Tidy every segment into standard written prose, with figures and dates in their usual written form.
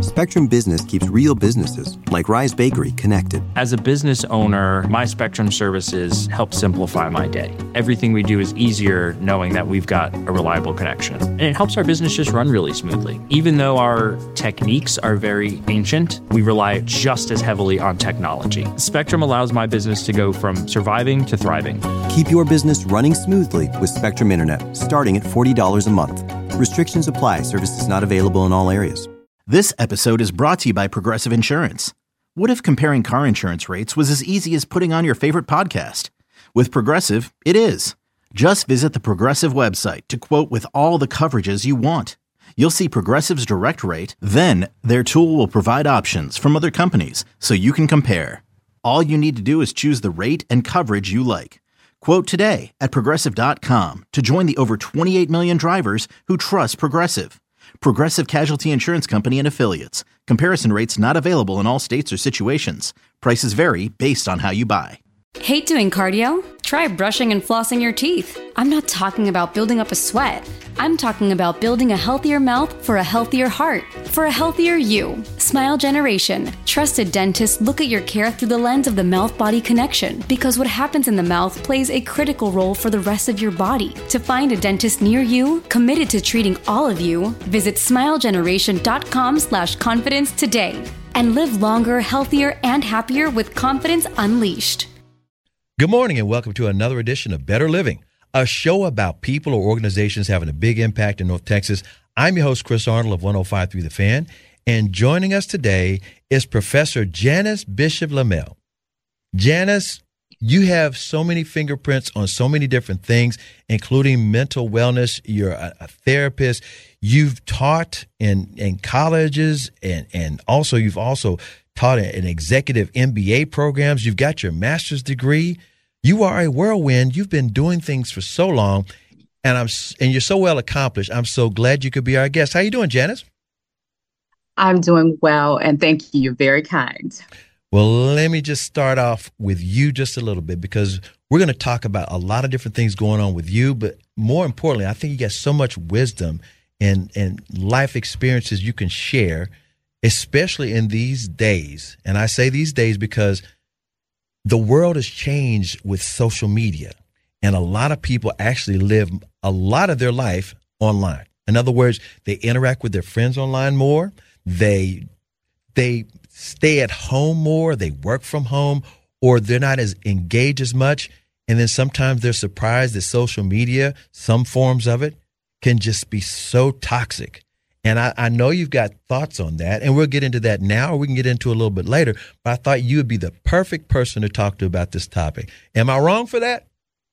Spectrum Business keeps real businesses, like Rise Bakery, connected. As a business owner, my Spectrum services help simplify my day. Everything we do is easier knowing that we've got a reliable connection. And it helps our business just run really smoothly. Even though our techniques are very ancient, we rely just as heavily on technology. Spectrum allows my business to go from surviving to thriving. Keep your business running smoothly with Spectrum Internet, starting at $40 a month. Restrictions apply. Services not available in all areas. This episode is brought to you by Progressive Insurance. What if comparing car insurance rates was as easy as putting on your favorite podcast? With Progressive, it is. Just visit the Progressive website to quote with all the coverages you want. You'll see Progressive's direct rate, then their tool will provide options from other companies so you can compare. All you need to do is choose the rate and coverage you like. Quote today at Progressive.com to join the over 28 million drivers who trust Progressive. Progressive Casualty Insurance Company and Affiliates. Comparison rates not available in all states or situations. Prices vary based on how you buy. Hate doing cardio? Try brushing and flossing your teeth. I'm not talking about building up a sweat. I'm talking about building a healthier mouth for a healthier heart, for a healthier you. Smile Generation. Trusted dentists look at your care through the lens of the mouth-body connection because what happens in the mouth plays a critical role for the rest of your body. To find a dentist near you, committed to treating all of you, visit smilegeneration.com/confidence today and live longer, healthier, and happier with confidence unleashed. Good morning and welcome to another edition of Better Living, a show about people or organizations having a big impact in North Texas. I'm your host, Chris Arnold of 105.3 The Fan, and joining us today is Professor Janice Bishop-Lamel. Janice, you have so many fingerprints on so many different things, including mental wellness. You're a therapist. You've taught in colleges and also you've also taught in executive MBA programs. You've got your master's degree. You are a whirlwind. You've been doing things for so long, and you're so well accomplished. I'm so glad you could be our guest. How you doing, Janice? I'm doing well, and thank you. You're very kind. Well, let me just start off with you just a little bit because we're going to talk about a lot of different things going on with you, but more importantly, I think you got so much wisdom and life experiences you can share, especially in these days. And I say these days because the world has changed with social media, and a lot of people actually live a lot of their life online. In other words, they interact with their friends online more. They stay at home more. They work from home, or they're not as engaged as much. And then sometimes they're surprised that social media, some forms of it, can just be so toxic. And I know you've got thoughts on that, and we'll get into that now, or we can get into it a little bit later. But I thought you would be the perfect person to talk to about this topic. Am I wrong for that?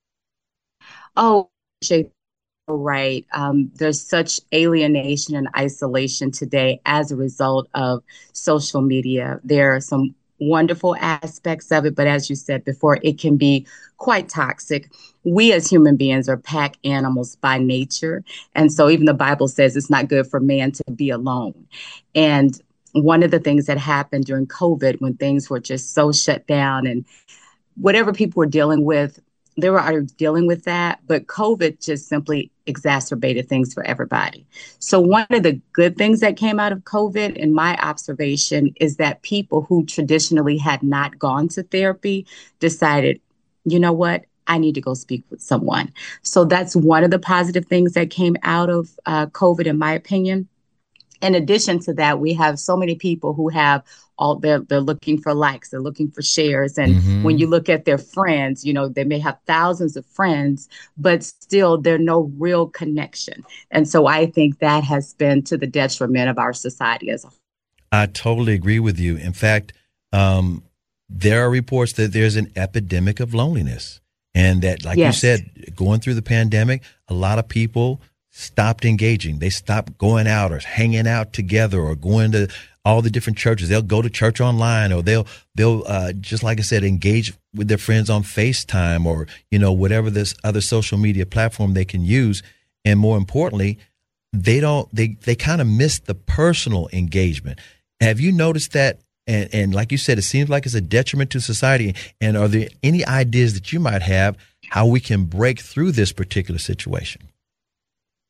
Oh, Jay, right. There's such alienation and isolation today as a result of social media. There are some wonderful aspects of it, but as you said before, it can be quite toxic. We as human beings are pack animals by nature. And so even the Bible says it's not good for man to be alone. And one of the things that happened during COVID, when things were just so shut down and whatever people were dealing with, they were already dealing with that, but COVID just simply exacerbated things for everybody. So one of the good things that came out of COVID, in my observation, is that people who traditionally had not gone to therapy decided, you know what, I need to go speak with someone. So that's one of the positive things that came out of COVID, in my opinion. In addition to that, we have so many people who have they're looking for likes, they're looking for shares. And when you look at their friends, you know, they may have thousands of friends, but still there's no real connection. And so I think that has been to the detriment of our society as a whole. I totally agree with you. In fact, there are reports that there's an epidemic of loneliness, and that, like Yes. you said, going through the pandemic, a lot of people stopped engaging. They stopped going out or hanging out together or going to all the different churches. They'll go to church online, or they'll just like I said, engage with their friends on FaceTime, or, you know, whatever this other social media platform they can use. And more importantly, they kind of miss the personal engagement. Have you noticed that? And like you said, it seems like it's a detriment to society. And are there any ideas that you might have how we can break through this particular situation?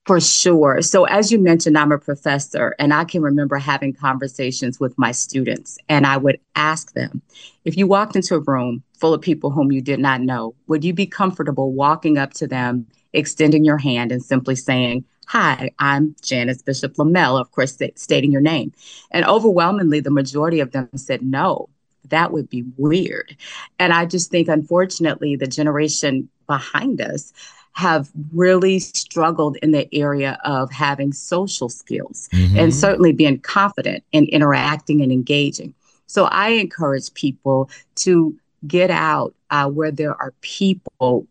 For sure. So as you mentioned, I'm a professor, and I can remember having conversations with my students, and I would ask them, if you walked into a room full of people whom you did not know, would you be comfortable walking up to them, extending your hand and simply saying, "Hi, I'm Janice Bishop Lamel," of course, stating your name? And overwhelmingly, the majority of them said no. That would be weird. And I just think, unfortunately, the generation behind us have really struggled in the area of having social skills and certainly being confident in interacting and engaging. So I encourage people to get out where there are people.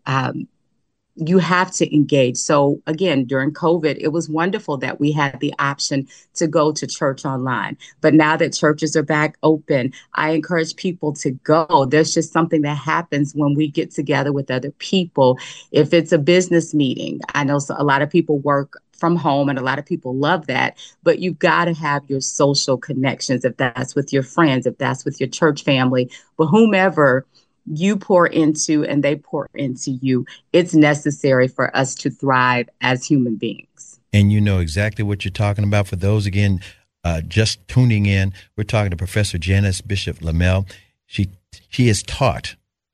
You have to engage. So again, during COVID, it was wonderful that we had the option to go to church online. But now that churches are back open, I encourage people to go. There's just something that happens when we get together with other people. If it's a business meeting, I know a lot of people work from home and a lot of people love that, but you've got to have your social connections, if that's with your friends, if that's with your church family, but whomever you pour into and they pour into you. It's necessary for us to thrive as human beings. And you know exactly what you're talking about. For those, again, just tuning in, we're talking to Professor Janice Bishop Lamel. She has taught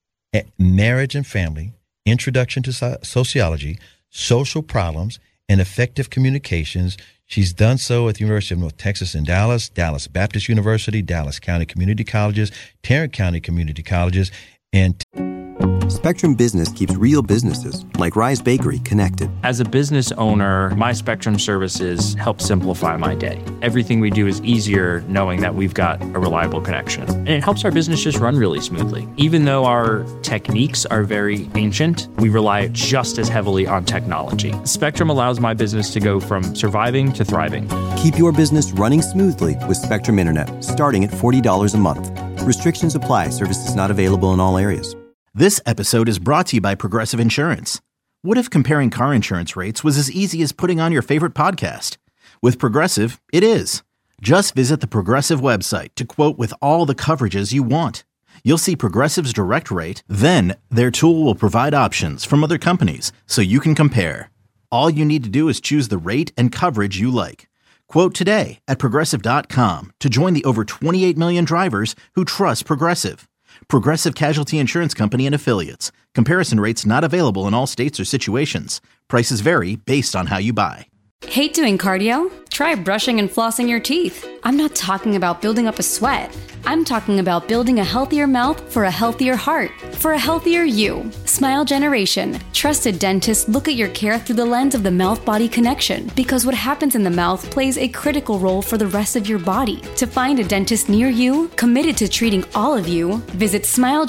marriage and family, introduction to sociology, social problems, and effective communications. She's done so at the University of North Texas in Dallas, Dallas Baptist University, Dallas County Community Colleges, Tarrant County Community Colleges, and Spectrum Business keeps real businesses like Rise Bakery connected. As a business owner, my Spectrum services help simplify my day. Everything we do is easier knowing that we've got a reliable connection. And it helps our business just run really smoothly. Even though our techniques are very ancient, we rely just as heavily on technology. Spectrum allows my business to go from surviving to thriving. Keep your business running smoothly with Spectrum Internet, starting at $40 a month. Restrictions apply. Services not available in all areas. This episode is brought to you by Progressive Insurance. What if comparing car insurance rates was as easy as putting on your favorite podcast? With Progressive, it is. Just visit the Progressive website to quote with all the coverages you want. You'll see Progressive's direct rate, then their tool will provide options from other companies so you can compare. All you need to do is choose the rate and coverage you like. Quote today at Progressive.com to join the over 28 million drivers who trust Progressive. Progressive Casualty Insurance Company and Affiliates. Comparison rates not available in all states or situations. Prices vary based on how you buy. Hate doing cardio? Try brushing and flossing your teeth. I'm not talking about building up a sweat. I'm talking about building a healthier mouth for a healthier heart, for a healthier you. Smile Generation. Trusted dentists look at your care through the lens of the mouth-body connection, because what happens in the mouth plays a critical role for the rest of your body. To find a dentist near you, committed to treating all of you, visit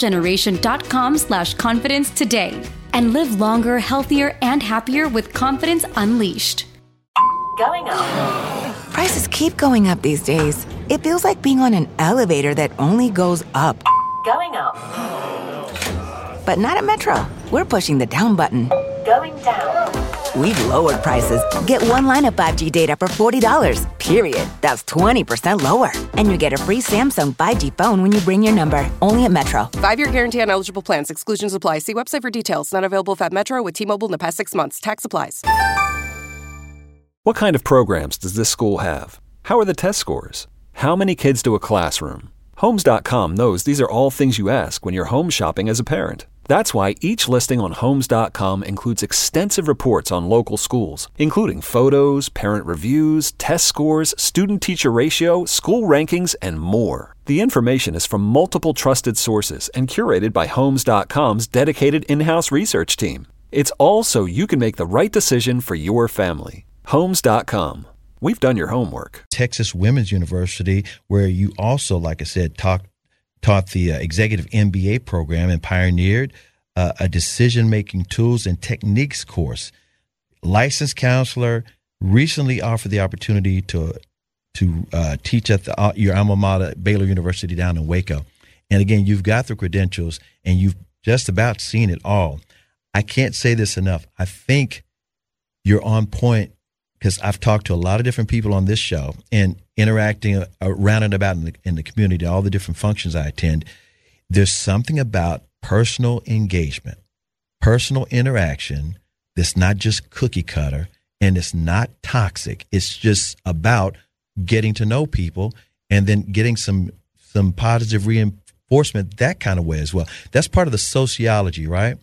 smilegeneration.com/confidence today and live longer, healthier, and happier with confidence unleashed. Going up. Prices keep going up these days. It feels like being on an elevator that only goes up. Going up. But not at Metro. We're pushing the down button. Going down. We've lowered prices. Get one line of 5G data for $40, period. That's 20% lower. And you get a free Samsung 5G phone when you bring your number. Only at Metro. 5-year guarantee on eligible plans. Exclusions apply. See website for details. Not available at Metro with T-Mobile in the past 6 months. Tax applies. What kind of programs does this school have? How are the test scores? How many kids do a classroom? Homes.com knows these are all things you ask when you're home shopping as a parent. That's why each listing on Homes.com includes extensive reports on local schools, including photos, parent reviews, test scores, student-teacher ratio, school rankings, and more. The information is from multiple trusted sources and curated by Homes.com's dedicated in-house research team. It's all so you can make the right decision for your family. Homes.com. We've done your homework. Texas Women's University, where you also, like I said, taught the executive MBA program and pioneered a decision-making tools and techniques course. Licensed counselor, recently offered the opportunity to teach at your alma mater, Baylor University down in Waco. And again, you've got the credentials and you've just about seen it all. I can't say this enough. I think you're on point, because I've talked to a lot of different people on this show and interacting around and about in the community, all the different functions I attend. There's something about personal engagement, personal interaction that's not just cookie cutter, and it's not toxic. It's just about getting to know people and then getting some positive reinforcement that kind of way as well. That's part of the sociology, right?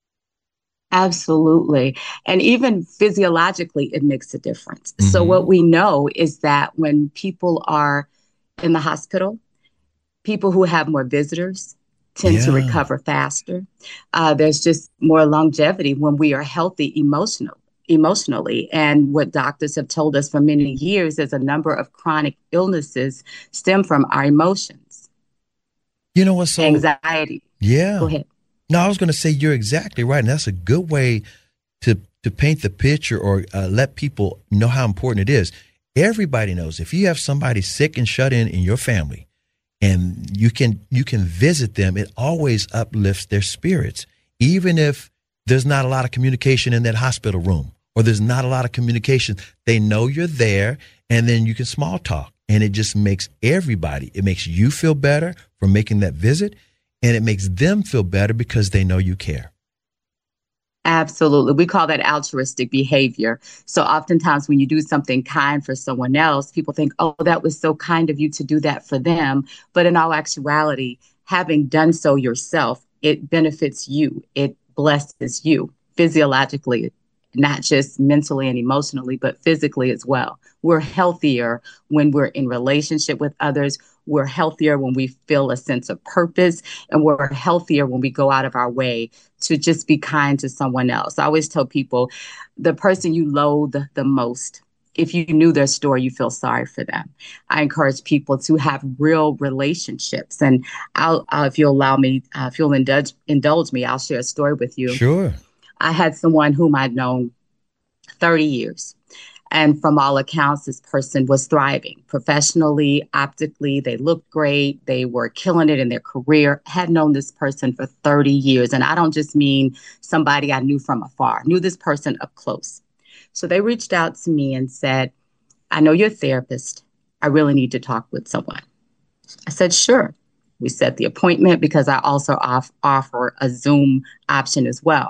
Absolutely. And even physiologically, it makes a difference. Mm-hmm. So what we know is that when people are in the hospital, people who have more visitors tend to recover faster. There's just more longevity when we are healthy emotionally. And what doctors have told us for many years is a number of chronic illnesses stem from our emotions. You know what's so anxiety. Yeah. Go ahead. No, I was going to say you're exactly right. And that's a good way to paint the picture or let people know how important it is. Everybody knows if you have somebody sick and shut in your family and you can visit them, it always uplifts their spirits. Even if there's not a lot of communication in that hospital room or there's not a lot of communication, they know you're there and then you can small talk. And it just makes it makes you feel better for making that visit. And it makes them feel better because they know you care. Absolutely. We call that altruistic behavior. So oftentimes when you do something kind for someone else, people think, oh, that was so kind of you to do that for them. But in all actuality, having done so yourself, it benefits you. It blesses you physiologically, not just mentally and emotionally, but physically as well. We're healthier when we're in relationship with others. We're healthier when we feel a sense of purpose, and we're healthier when we go out of our way to just be kind to someone else. I always tell people the person you loathe the most, if you knew their story, you feel sorry for them. I encourage people to have real relationships. And I'll if you'll allow me, if you'll indulge me, I'll share a story with you. Sure. I had someone whom I'd known 30 years. And from all accounts, this person was thriving professionally, optically. They looked great. They were killing it in their career. Had known this person for 30 years. And I don't just mean somebody I knew from afar, knew this person up close. So they reached out to me and said, I know you're a therapist. I really need to talk with someone. I said, sure. We set the appointment because I also offer a Zoom option as well.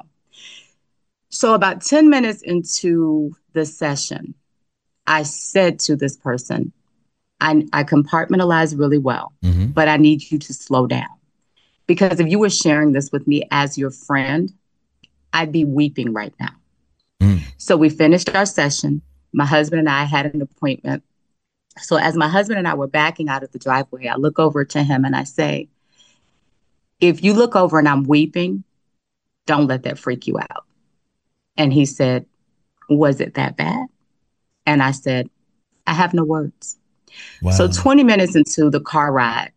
So about 10 minutes into the session, I said to this person, I compartmentalize really well, but I need you to slow down. Because if you were sharing this with me as your friend, I'd be weeping right now. So we finished our session. My husband and I had an appointment. So as my husband and I were backing out of the driveway, I look over to him and I say, if you look over and I'm weeping, don't let that freak you out. And he said, was it that bad? And I said, I have no words. Wow. So 20 minutes into the car ride,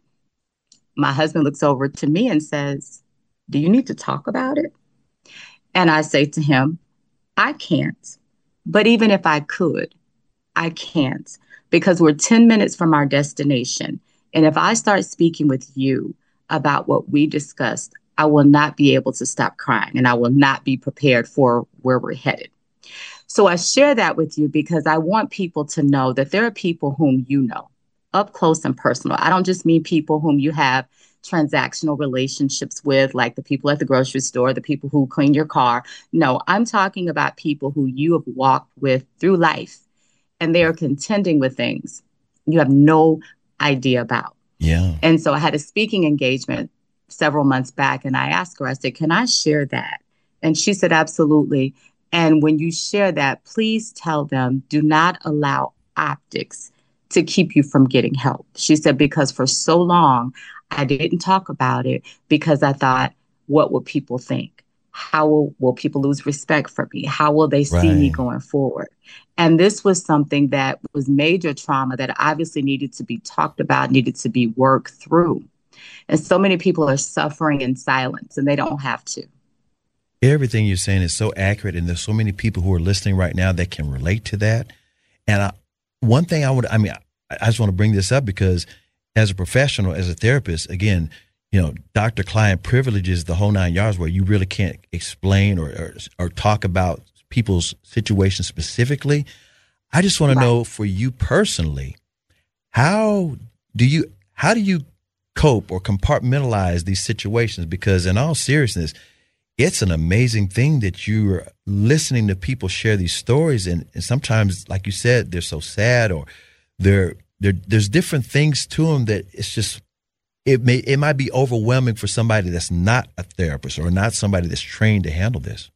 my husband looks over to me and says, do you need to talk about it? And I say to him, I can't. But even if I could, I can't, because we're 10 minutes from our destination. And if I start speaking with you about what we discussed, I will not be able to stop crying and I will not be prepared for where we're headed. So I share that with you because I want people to know that there are people whom you know up close and personal. I don't just mean people whom you have transactional relationships with, like the people at the grocery store, the people who clean your car. No, I'm talking about people who you have walked with through life and they are contending with things you have no idea about. Yeah. And so I had a speaking engagement several months back and I asked her, I said, can I share that? And she said, absolutely. And when you share that, please tell them, do not allow optics to keep you from getting help. She said, because for so long, I didn't talk about it because I thought, what will people think? How will people lose respect for me? How will they see me going forward? And this was something that was major trauma that obviously needed to be talked about, needed to be worked through. And so many people are suffering in silence and they don't have to. Everything you're saying is so accurate. And there's so many people who are listening right now that can relate to that. And one thing I just want to bring this up because as a professional, as a therapist, again, doctor-client privileges, the whole 9 yards where you really can't explain or talk about people's situations specifically. I just want to know for you personally, how do you cope or compartmentalize these situations? Because in all seriousness, it's an amazing thing that you're listening to people share these stories. And sometimes, like you said, they're so sad, or there's different things to them that it's just, it might be overwhelming for somebody that's not a therapist or not somebody that's trained to handle this.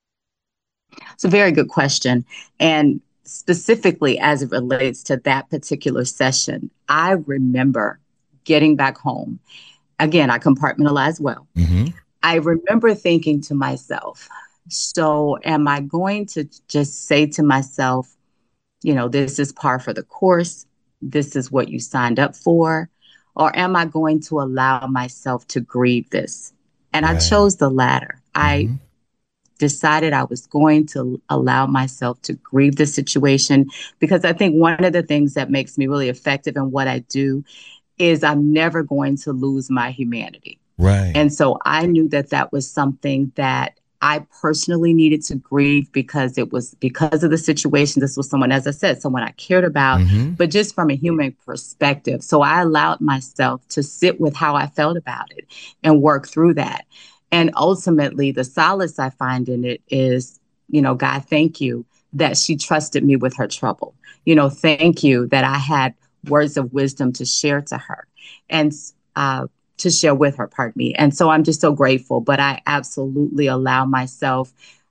It's a very good question. And specifically as it relates to that particular session, I remember getting back home. Again, I compartmentalize well. Mm-hmm. I remember thinking to myself, so am I going to just say to myself, this is par for the course. This is what you signed up for. Or am I going to allow myself to grieve this? And I chose the latter. I decided I was going to allow myself to grieve the situation, because I think one of the things that makes me really effective in what I do is I'm never going to lose my humanity. Right. And so I knew that was something that I personally needed to grieve, because it was because of the situation. This was someone, as I said, someone I cared about, but just from a human perspective. So I allowed myself to sit with how I felt about it and work through that. And ultimately, the solace I find in it is, God, thank you that she trusted me with her trouble. Thank you that I had words of wisdom to share to her and to share with her, pardon me. And so I'm just so grateful. But I absolutely allow myself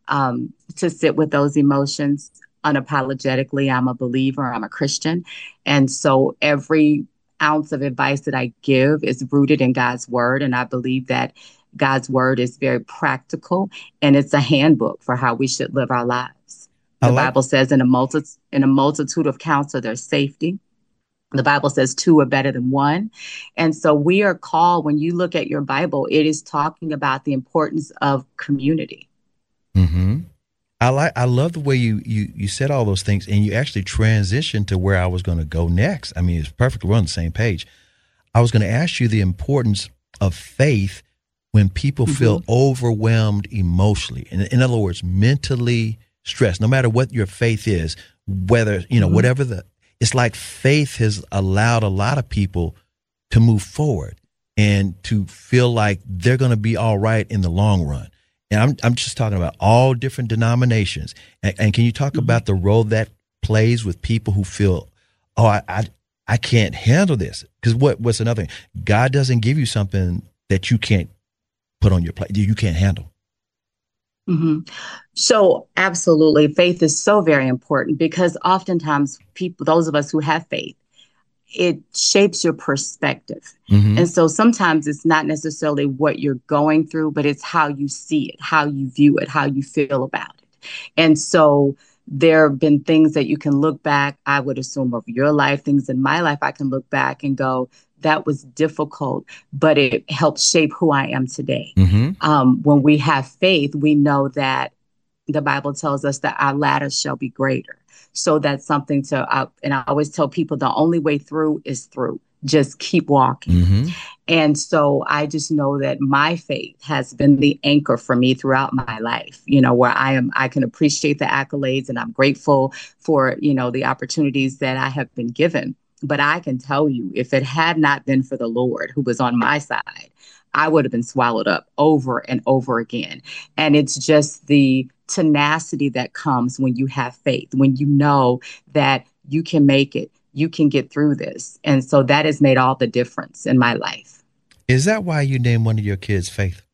to sit with those emotions unapologetically. I'm a believer. I'm a Christian. And so every ounce of advice that I give is rooted in God's word. And I believe that God's word is very practical, and it's a handbook for how we should live our lives. The Bible says in a multitude of counsel, there's safety. The Bible says two are better than one. And so we are called, when you look at your Bible, it is talking about the importance of community. Mm-hmm. I love the way you said all those things, and you actually transitioned to where I was going to go next. I mean, it's perfect. We're on the same page. I was going to ask you the importance of faith when people feel overwhelmed emotionally. In other words, mentally stressed, no matter what your faith is, whether, whatever it's like faith has allowed a lot of people to move forward and to feel like they're going to be all right in the long run. And I'm just talking about all different denominations. And can you talk about the role that plays with people who feel, I can't handle this? Because what's another thing? God doesn't give you something that you can't put on your plate, you can't handle. So absolutely, faith is so very important, because oftentimes people, those of us who have faith, it shapes your perspective. And so sometimes it's not necessarily what you're going through, but it's how you see it, how you view it, how you feel about it. And so there have been things that you can look back, I would assume, of your life, things in my life, I can look back and go, that was difficult, but it helped shape who I am today. When we have faith, we know that the Bible tells us that our latter shall be greater. So that's something and I always tell people the only way through is through. Just keep walking. And so I just know that my faith has been the anchor for me throughout my life, where I can appreciate the accolades, and I'm grateful for, the opportunities that I have been given. But I can tell you, if it had not been for the Lord who was on my side, I would have been swallowed up over and over again. And it's just the tenacity that comes when you have faith, when you know that you can make it, you can get through this. And so that has made all the difference in my life. Is that why you named one of your kids Faith?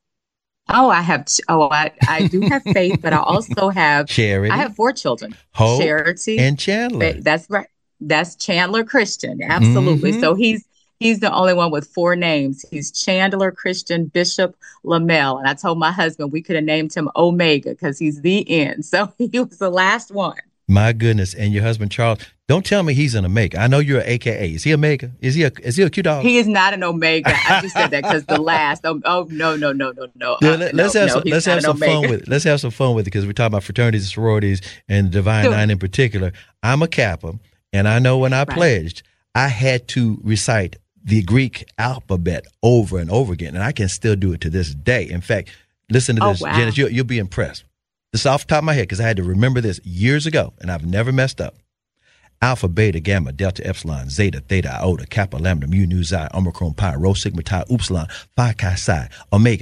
I do have Faith, but I also have Charity. I have 4 children. Hope, Charity, and Chandler. That's right. That's Chandler Christian. Absolutely. So he's the only one with 4 names. He's Chandler Christian Bishop Lamel. And I told my husband we could have named him Omega, because he's the end. So he was the last one. My goodness. And your husband, Charles, don't tell me he's an Omega. I know you're an AKA. Is he Omega? Is he a cute dog? He is not an Omega. I just said that because the last. No. Yeah, let's have some fun with it. Let's have some fun with it, because we're talking about fraternities and sororities and the Divine Nine in particular. I'm a Kappa, and I know when I pledged, I had to recite the Greek alphabet over and over again, and I can still do it to this day. In fact, listen to this, Janice, you'll be impressed. This is off the top of my head, because I had to remember this years ago, and I've never messed up. Alpha, beta, gamma, delta, epsilon, zeta, theta, iota, kappa, lambda, mu, nu, xi, omicron, pi, rho, sigma, chi, upsilon, phi, chi, psi, omega.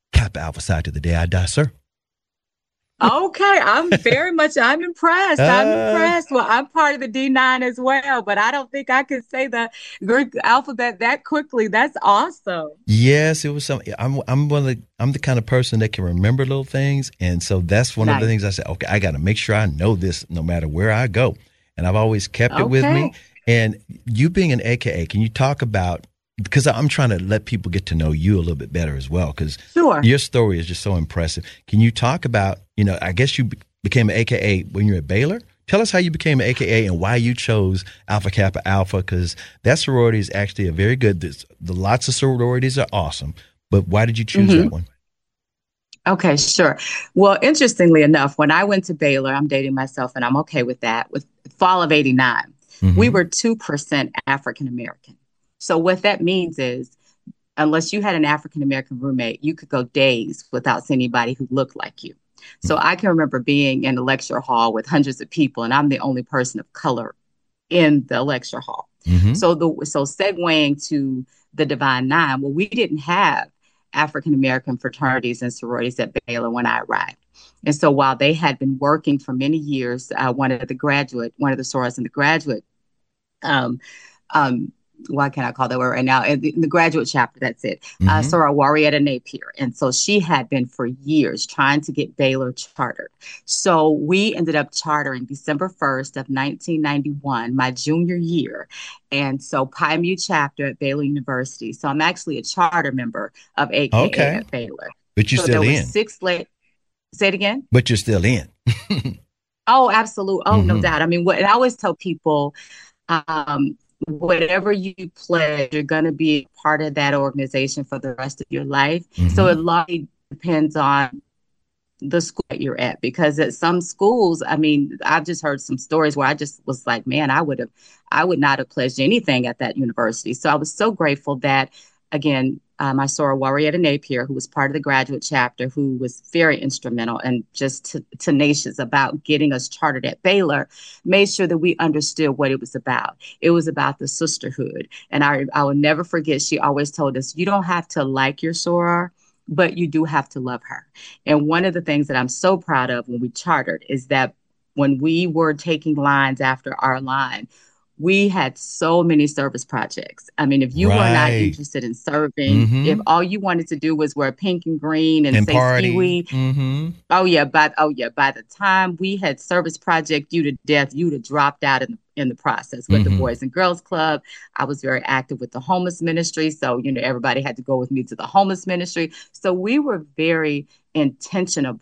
Kappa Alpha Psi to the day I die, sir. Okay, I'm impressed. I'm impressed. Well, I'm part of the D9 as well, but I don't think I could say the Greek alphabet that quickly. That's awesome. Yes, it was something. I'm the kind of person that can remember little things, and so that's one of the things I said. Okay, I got to make sure I know this no matter where I go, and I've always kept it with me. And you being an AKA, can you talk about? Because I'm trying to let people get to know you a little bit better as well, because your story is just so impressive. Can you talk about, I guess you became an AKA when you were at Baylor? Tell us how you became an AKA and why you chose Alpha Kappa Alpha, because that sorority is actually a very good, the lots of sororities are awesome, but why did you choose that one? Okay, sure. Well, interestingly enough, when I went to Baylor, I'm dating myself and I'm okay with that, with fall of 89, we were 2% African-American. So what that means is, unless you had an African-American roommate, you could go days without seeing anybody who looked like you. So I can remember being in a lecture hall with hundreds of people, and I'm the only person of color in the lecture hall. So segueing to the Divine Nine, well, we didn't have African-American fraternities and sororities at Baylor when I arrived. And so while they had been working for many years, one of the sorors in the graduate why can't I call that word right now? In the graduate chapter, that's it. Soror Warietta Napier. And so she had been for years trying to get Baylor chartered. So we ended up chartering December 1st of 1991, my junior year. And so Pi Mu chapter at Baylor University. So I'm actually a charter member of AKA at Baylor. But you're still in. Say it again? But you're still in. Oh, absolutely. Oh, no doubt. I mean, and I always tell people, whatever you pledge, you're going to be part of that organization for the rest of your life. So it largely depends on the school that you're at, because at some schools, I mean, I've just heard some stories where I just was like, man, I would not have pledged anything at that university. So I was so grateful that, again, my soror Warietta Napier, who was part of the graduate chapter, who was very instrumental and just tenacious about getting us chartered at Baylor, made sure that we understood what it was about. It was about the sisterhood. And I will never forget, she always told us, you don't have to like your soror, but you do have to love her. And one of the things that I'm so proud of when we chartered is that when we were taking lines after our line, we had so many service projects. I mean, if you were not interested in serving, if all you wanted to do was wear pink and green and say party. Ski-wee, by the time we had service project you to death, you'd have dropped out in the process with the Boys and Girls Club. I was very active with the homeless ministry. So, everybody had to go with me to the homeless ministry. So we were very intentional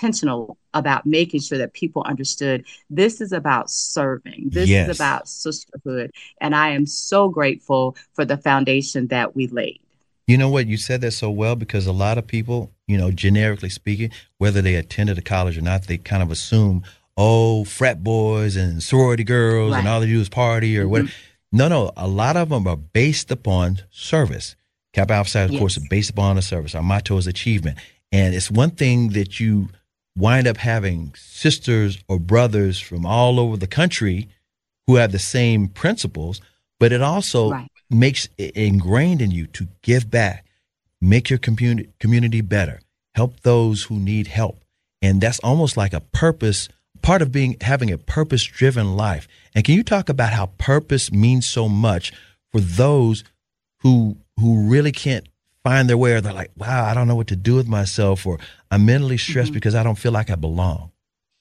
about making sure that people understood this is about serving. This is about sisterhood. And I am so grateful for the foundation that we laid. You know what? You said that so well, because a lot of people, generically speaking, whether they attended a college or not, they kind of assume, frat boys and sorority girls and all they do is party or what. No, a lot of them are based upon service. Kappa Alpha Psi, of course, is based upon the service. Our motto is achievement. And it's one thing that you wind up having sisters or brothers from all over the country who have the same principles, but it also makes it ingrained in you to give back, make your community better, help those who need help. And that's almost like a purpose, part of having a purpose-driven life. And can you talk about how purpose means so much for those who really can't find their way, or they're like, wow, I don't know what to do with myself, or I'm mentally stressed because I don't feel like I belong?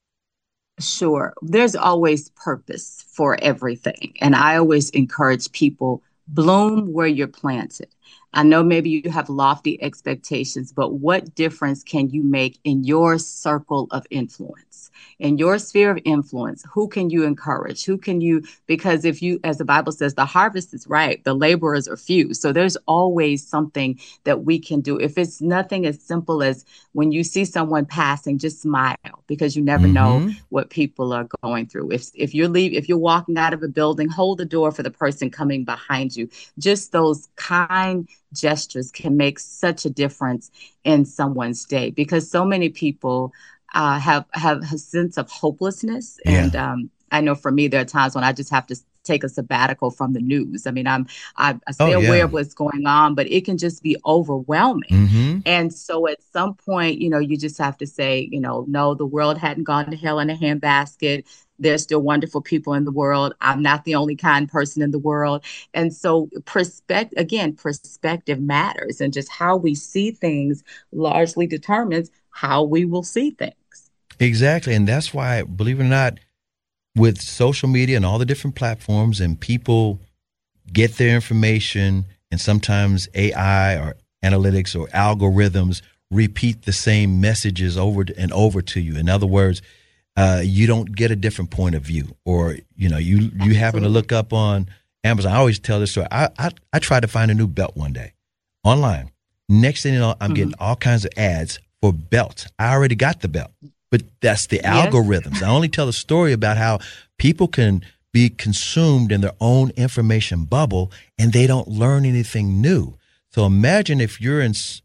Sure. There's always purpose for everything. And I always encourage people, bloom where you're planted. I know maybe you have lofty expectations, but what difference can you make in your circle of influence, in your sphere of influence? Who can you encourage? Because if you, as the Bible says, the harvest is ripe, the laborers are few. So there's always something that we can do. If it's nothing as simple as when you see someone passing, just smile, because you never know what people are going through. If you're walking out of a building, hold the door for the person coming behind you. Just those kind gestures can make such a difference in someone's day, because so many people have a sense of hopelessness. And I know for me, there are times when I just have to take a sabbatical from the news. I mean, I stay aware of what's going on, but it can just be overwhelming. Mm-hmm. And so at some point, you just have to say, no, the world hadn't gone to hell in a handbasket. There's still wonderful people in the world. I'm not the only kind person in the world. And so perspective matters, and just how we see things largely determines how we will see things. Exactly. And that's why, believe it or not, with social media and all the different platforms, and people get their information, and sometimes AI or analytics or algorithms repeat the same messages over and over to you. In other words, you don't get a different point of view, or you happen to look up on Amazon. I always tell this story. I tried to find a new belt one day online. Next thing you know, I'm getting all kinds of ads for belts. I already got the belt, but that's the algorithms. I only tell a story about how people can be consumed in their own information bubble, and they don't learn anything new. So imagine if you're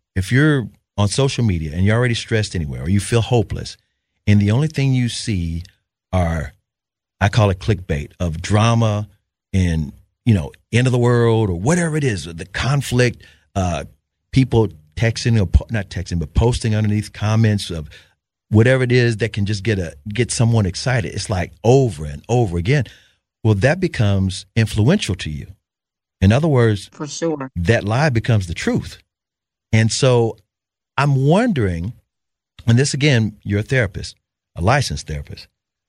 on social media and you're already stressed anyway, or you feel hopeless, and the only thing you see are, I call it clickbait, of drama and, end of the world or whatever it is, the conflict, people texting, or not texting, but posting underneath comments of whatever it is that can just get someone excited. It's like over and over again. Well, that becomes influential to you. In other words, for sure, that lie becomes the truth. And so I'm wondering, and this again, you're a therapist, a licensed therapist,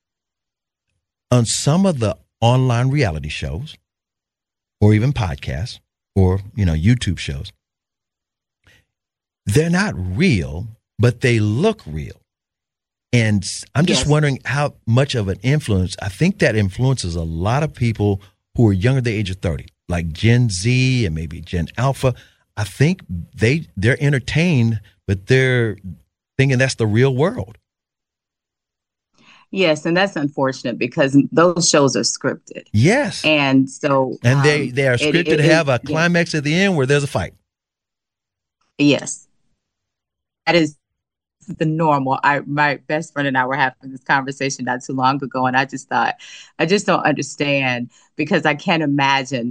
on some of the online reality shows, or even podcasts, or YouTube shows, they're not real, but they look real. And I'm just wondering how much of an influence, I think that influences a lot of people who are younger than the age of 30, like Gen Z and maybe Gen Alpha. I think they're entertained, but they're thinking that's the real world. Yes, and that's unfortunate, because those shows are scripted. Yes. And so... And they are scripted to have a climax at the end where there's a fight. Yes. That is the normal. My best friend and I were having this conversation not too long ago, and I just thought, I just don't understand, because I can't imagine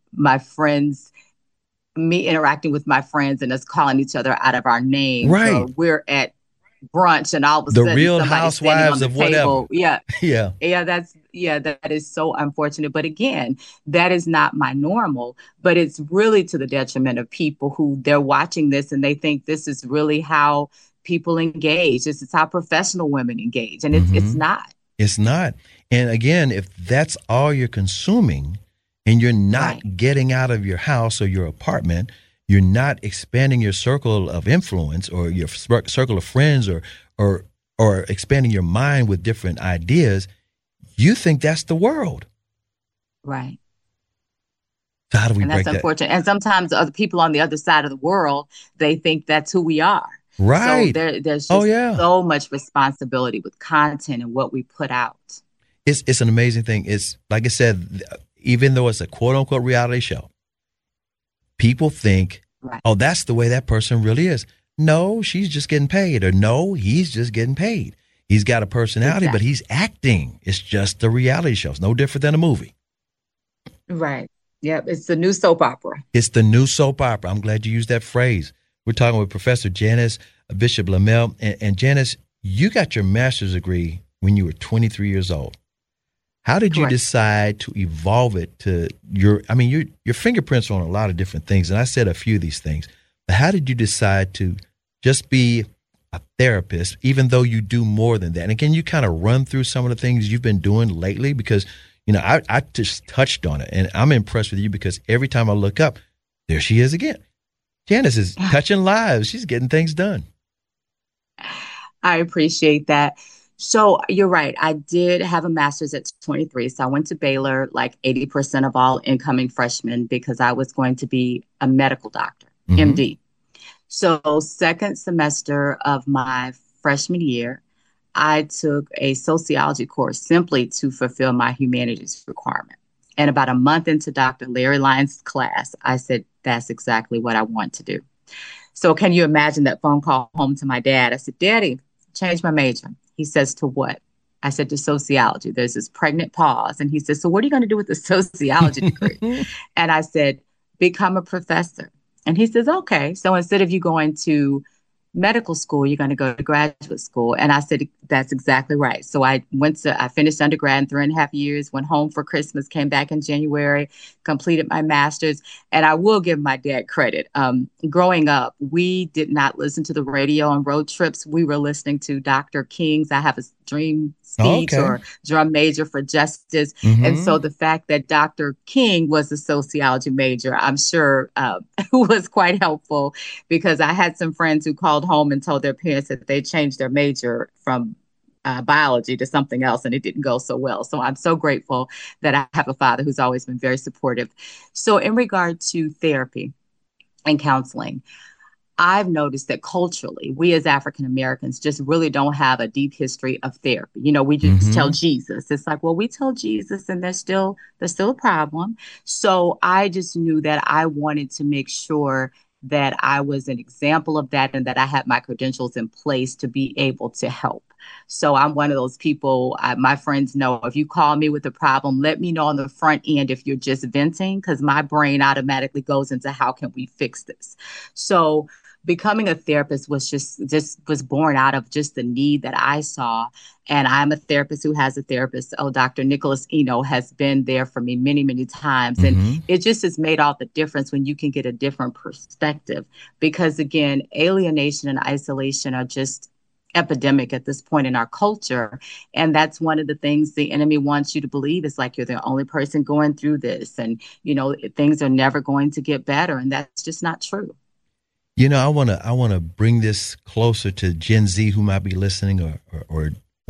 me interacting with my friends and us calling each other out of our names. Right. Or we're at brunch and all of a sudden the Real somebody's Housewives of table. Whatever. That is so unfortunate. But again, that is not my normal, but it's really to the detriment of people who they're watching this and they think this is really how people engage. This is how professional women engage. And it's not. It's not. And again, if that's all you're consuming and you're not getting out of your house or your apartment, you're not expanding your circle of influence or your circle of friends or expanding your mind with different ideas, you think that's the world. Right. So how do we break that? And that's unfortunate. And sometimes other people on the other side of the world, they think that's who we are. Right. So there's just so much responsibility with content and what we put out. It's an amazing thing. It's like I said, even though it's a quote unquote reality show, people think, oh, that's the way that person really is. No, she's just getting paid. Or no, he's just getting paid. He's got a personality, but he's acting. It's just a reality show. It's no different than a movie. Right. Yep. It's the new soap opera. It's the new soap opera. I'm glad you used that phrase. We're talking with Professor Janice Bishop Lamel. And Janice, you got your master's degree when you were 23 years old. How did you decide to evolve it to your fingerprints are on a lot of different things. And I said a few of these things, but how did you decide to just be a therapist, even though you do more than that? And can you kind of run through some of the things you've been doing lately? Because, I just touched on it and I'm impressed with you because every time I look up, there she is again. Janice is touching lives. She's getting things done. I appreciate that. So you're right. I did have a master's at 23. So I went to Baylor like 80% of all incoming freshmen because I was going to be a medical doctor, MD. So second semester of my freshman year, I took a sociology course simply to fulfill my humanities requirement. And about a month into Dr. Larry Lyons' class, I said, that's exactly what I want to do. So can you imagine that phone call home to my dad? I said, Daddy, change my major. He says, to what? I said, to sociology. There's this pregnant pause. And he said, so what are you going to do with the sociology degree? And I said, become a professor. And he says, okay. So instead of you going to medical school, you're going to go to graduate school. And I said, that's exactly right. So I finished undergrad in 3.5 years, went home for Christmas, came back in January, completed my master's. And I will give my dad credit. Growing up, we did not listen to the radio on road trips. We were listening to Dr. King's I Have a Dream speech or Drum Major for Justice. And so the fact that Dr. King was a sociology major, I'm sure was quite helpful, because I had some friends who called home and told their parents that they changed their major from biology to something else, and it didn't go so well. So I'm so grateful that I have a father who's always been very supportive. So in regard to therapy and counseling, I've noticed that culturally, we as African Americans just really don't have a deep history of therapy. You know, we just tell Jesus. It's like, well, we tell Jesus and there's still a problem. So I just knew that I wanted to make sure that I was an example of that and that I had my credentials in place to be able to help. So I'm one of those people, my friends know, if you call me with a problem, let me know on the front end if you're just venting, because my brain automatically goes into how can we fix this? So becoming a therapist was just was born out of just the need that I saw. And I'm a therapist who has a therapist. Oh, Dr. Nicholas Eno has been there for me many, many times. And it just has made all the difference when you can get a different perspective. Because again, alienation and isolation are just epidemic at this point in our culture. And that's one of the things the enemy wants you to believe, is like you're the only person going through this. And, you know, things are never going to get better. And that's just not true. You know, I want to bring this closer to Gen Z who might be listening, or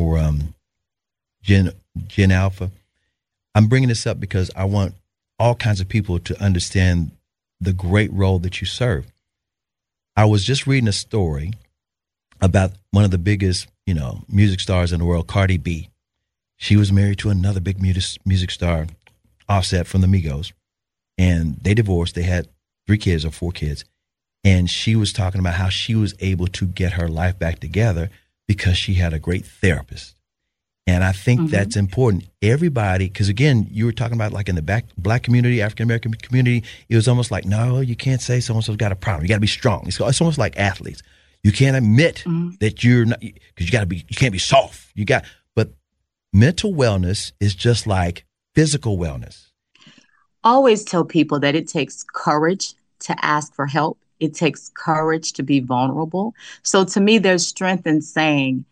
Gen Alpha. I'm bringing this up because I want all kinds of people to understand the great role that you serve. I was just reading a story about one of the biggest, you know, music stars in the world, Cardi B. She was married to another big music star, Offset from the Migos, and they divorced. They had 3 kids or 4 kids. And she was talking about how she was able to get her life back together because she had a great therapist. And I think that's important. Everybody, because again, you were talking about like in the black community, African-American community, it was almost like, no, you can't say so-and-so's got a problem. You got to be strong. It's almost like athletes. You can't admit that you're not, because you can't be soft. But mental wellness is just like physical wellness. Always tell people that it takes courage to ask for help. It takes courage to be vulnerable. So to me, there's strength in saying,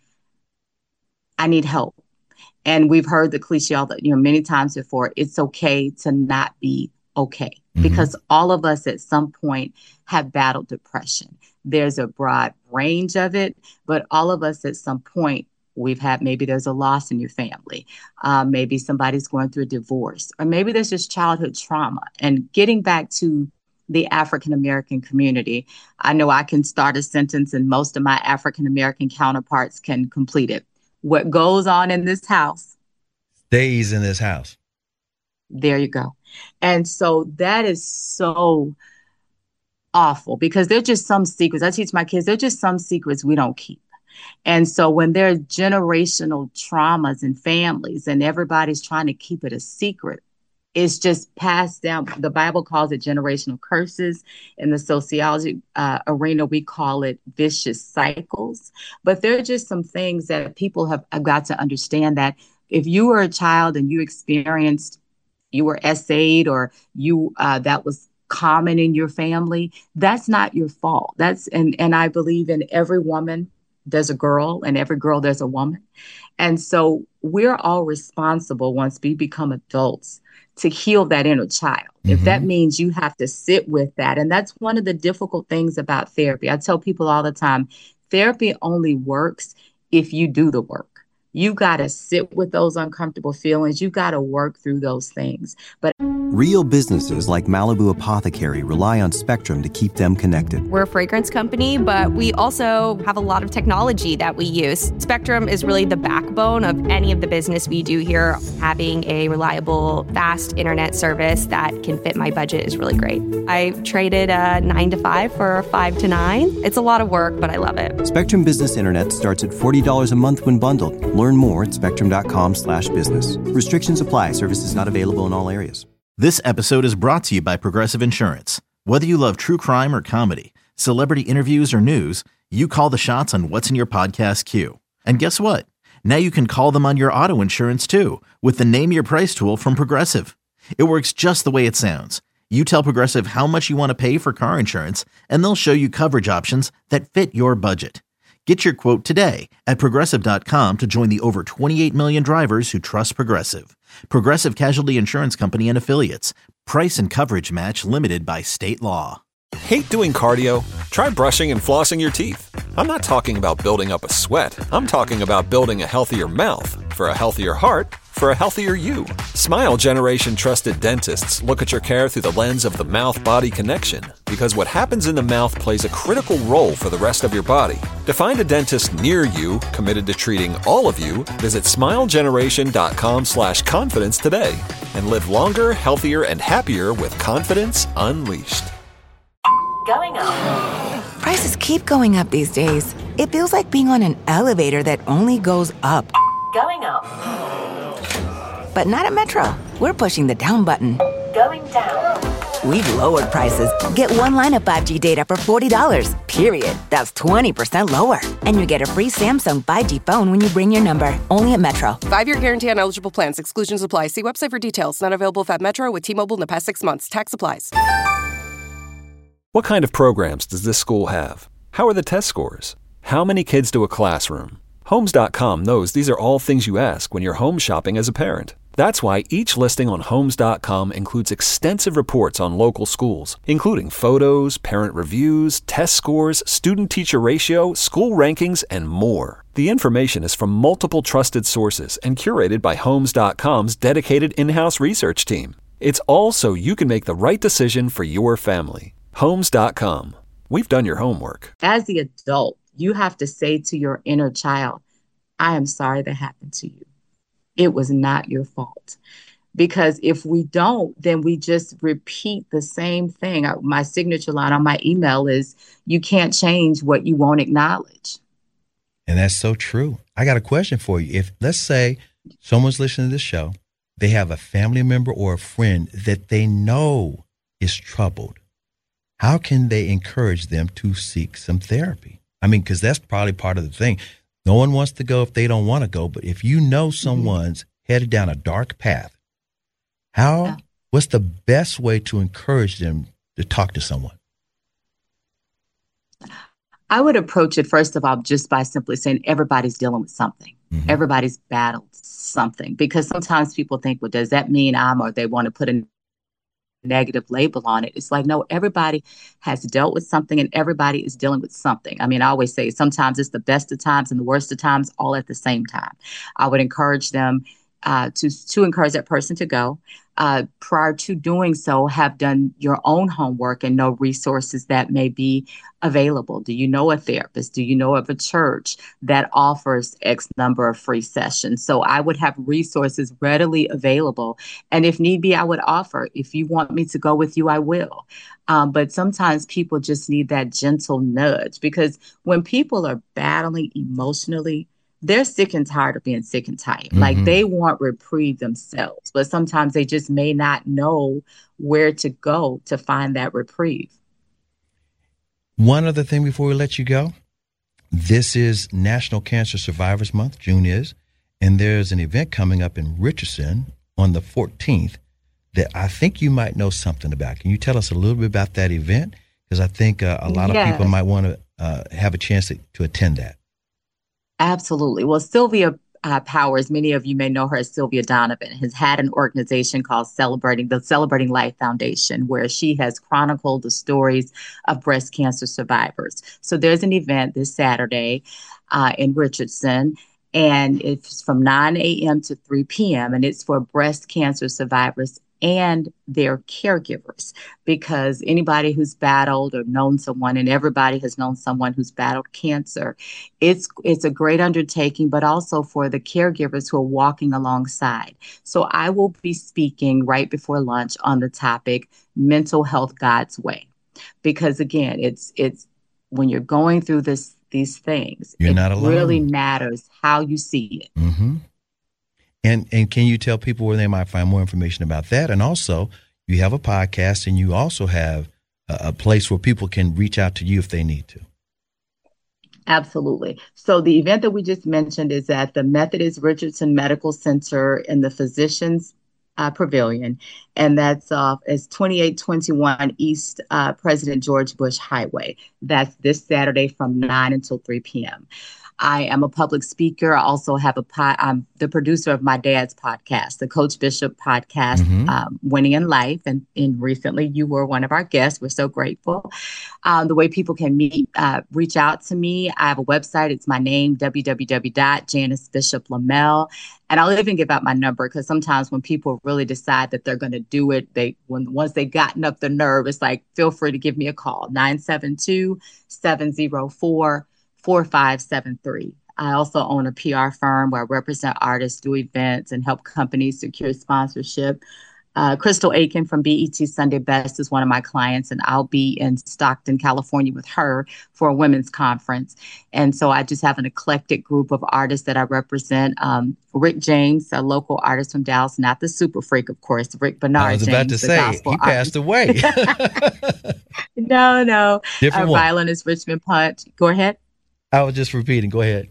I need help. And we've heard the cliche many times before, it's okay to not be okay. Because all of us at some point have battled depression. There's a broad range of it, but all of us at some point maybe there's a loss in your family. Maybe somebody's going through a divorce, or maybe there's just childhood trauma. And getting back to the African-American community, I know I can start a sentence and most of my African-American counterparts can complete it. What goes on in this house stays in this house. There you go. And so that is so awful, because there's just some secrets. I teach my kids, there's just some secrets we don't keep. And so when there are generational traumas in families and everybody's trying to keep it a secret, it's just passed down. The Bible calls it generational curses. In the sociology arena, we call it vicious cycles. But there are just some things that people have got to understand, that if you were a child and you were essayed, or that was common in your family, that's not your fault. And I believe in every woman there's a girl, and every girl there's a woman. And so we're all responsible, once we become adults, to heal that inner child. If that means you have to sit with that. And that's one of the difficult things about therapy. I tell people all the time, therapy only works if you do the work. You got to sit with those uncomfortable feelings. You got to work through those things. But Real businesses like Malibu Apothecary rely on Spectrum to keep them connected. We're a fragrance company, but we also have a lot of technology that we use. Spectrum is really the backbone of any of the business we do here. Having a reliable, fast internet service that can fit my budget is really great. I traded a 9 to 5 for a 5 to 9. It's a lot of work, but I love it. Spectrum Business Internet starts at $40 a month when bundled. Learn more at spectrum.com/business. Restrictions apply. Services not available in all areas. This episode is brought to you by Progressive Insurance. Whether you love true crime or comedy, celebrity interviews or news, you call the shots on what's in your podcast queue. And guess what? Now you can call them on your auto insurance too with the Name Your Price tool from Progressive. It works just the way it sounds. You tell Progressive how much you want to pay for car insurance, and they'll show you coverage options that fit your budget. Get your quote today at Progressive.com to join the over 28 million drivers who trust Progressive. Progressive Casualty Insurance Company and Affiliates. Price and coverage match limited by state law. Hate doing cardio? Try brushing and flossing your teeth. I'm not talking about building up a sweat. I'm talking about building a healthier mouth. For a healthier heart, for a healthier you. Smile Generation trusted dentists look at your care through the lens of the mouth-body connection, because what happens in the mouth plays a critical role for the rest of your body. To find a dentist near you committed to treating all of you, visit smilegeneration.com/confidence today and live longer, healthier, and happier with confidence unleashed. Going up. Prices keep going up these days. It feels like being on an elevator that only goes up. Going up. But not at Metro. We're pushing the down button. Going down. We've lowered prices. Get one line of 5G data for $40, period. That's 20% lower. And you get a free Samsung 5G phone when you bring your number. Only at Metro. 5-year guarantee on eligible plans. Exclusions apply. See website for details. Not available at Metro with T-Mobile in the past 6 months. Tax applies. What kind of programs does this school have? How are the test scores? How many kids do a classroom? Homes.com knows these are all things you ask when you're home shopping as a parent. That's why each listing on Homes.com includes extensive reports on local schools, including photos, parent reviews, test scores, student-teacher ratio, school rankings, and more. The information is from multiple trusted sources and curated by Homes.com's dedicated in-house research team. It's all so you can make the right decision for your family. Homes.com. We've done your homework. As the adult, you have to say to your inner child, I am sorry that happened to you. It was not your fault. Because if we don't, then we just repeat the same thing. My signature line on my email is, you can't change what you won't acknowledge. And that's so true. I got a question for you. If, let's say, someone's listening to this show, they have a family member or a friend that they know is troubled, how can they encourage them to seek some therapy? I mean, because that's probably part of the thing. No one wants to go if they don't want to go. But if you know someone's headed down a dark path, what's the best way to encourage them to talk to someone? I would approach it, first of all, just by simply saying everybody's dealing with something. Mm-hmm. Everybody's battled something. Because sometimes people think, well, does that mean or they want to put a negative label on it. It's like, no, everybody has dealt with something and everybody is dealing with something. I mean, I always say sometimes it's the best of times and the worst of times all at the same time. I would encourage them to encourage that person to go. Prior to doing so, have done your own homework and know resources that may be available. Do you know a therapist? Do you know of a church that offers X number of free sessions? So I would have resources readily available. And if need be, I would offer, if you want me to go with you, I will. But sometimes people just need that gentle nudge, because when people are battling emotionally, they're sick and tired of being sick and tired. Mm-hmm. Like they want reprieve themselves, but sometimes they just may not know where to go to find that reprieve. One other thing before we let you go, this is National Cancer Survivors Month, June is, and there's an event coming up in Richardson on the 14th that I think you might know something about. Can you tell us a little bit about that event? Because I think a lot of people might want to have a chance to attend that. Absolutely. Well, Sylvia Powers, many of you may know her as Sylvia Donovan, has had an organization called the Celebrating Life Foundation, where she has chronicled the stories of breast cancer survivors. So there's an event this Saturday in Richardson, and it's from 9 a.m. to 3 p.m., and it's for breast cancer survivors and their caregivers, because anybody who's battled or known someone, and everybody has known someone who's battled cancer, it's a great undertaking, but also for the caregivers who are walking alongside. So I will be speaking right before lunch on the topic mental health God's way, because again, it's when you're going through these things, you're not alone. It really matters how you see it. Mm-hmm. And can you tell people where they might find more information about that? And also, you have a podcast, and you also have a place where people can reach out to you if they need to. Absolutely. So the event that we just mentioned is at the Methodist Richardson Medical Center in the Physicians Pavilion, and that's is 2821 East President George Bush Highway. That's this Saturday from 9 until 3 p.m. I am a public speaker. I also have I'm the producer of my dad's podcast, the Coach Bishop podcast, Winning in Life. And recently you were one of our guests. We're so grateful. The way people can reach out to me, I have a website. It's my name, www.JaniceBishopLamel. And I'll even give out my number, because sometimes when people really decide that they're going to do it, once they've gotten up the nerve, it's like, feel free to give me a call, 972-704-4573. I also own a PR firm where I represent artists, do events, and help companies secure sponsorship. Crystal Aiken from BET Sunday Best is one of my clients, and I'll be in Stockton, California with her for a women's conference. And so I just have an eclectic group of artists that I represent. Rick James, a local artist from Dallas, not the super freak, of course, Rick Bernard. I was about James, to say, he passed away. No. Different one. Violinist Richmond Punch. Go ahead. I was just repeating. Go ahead.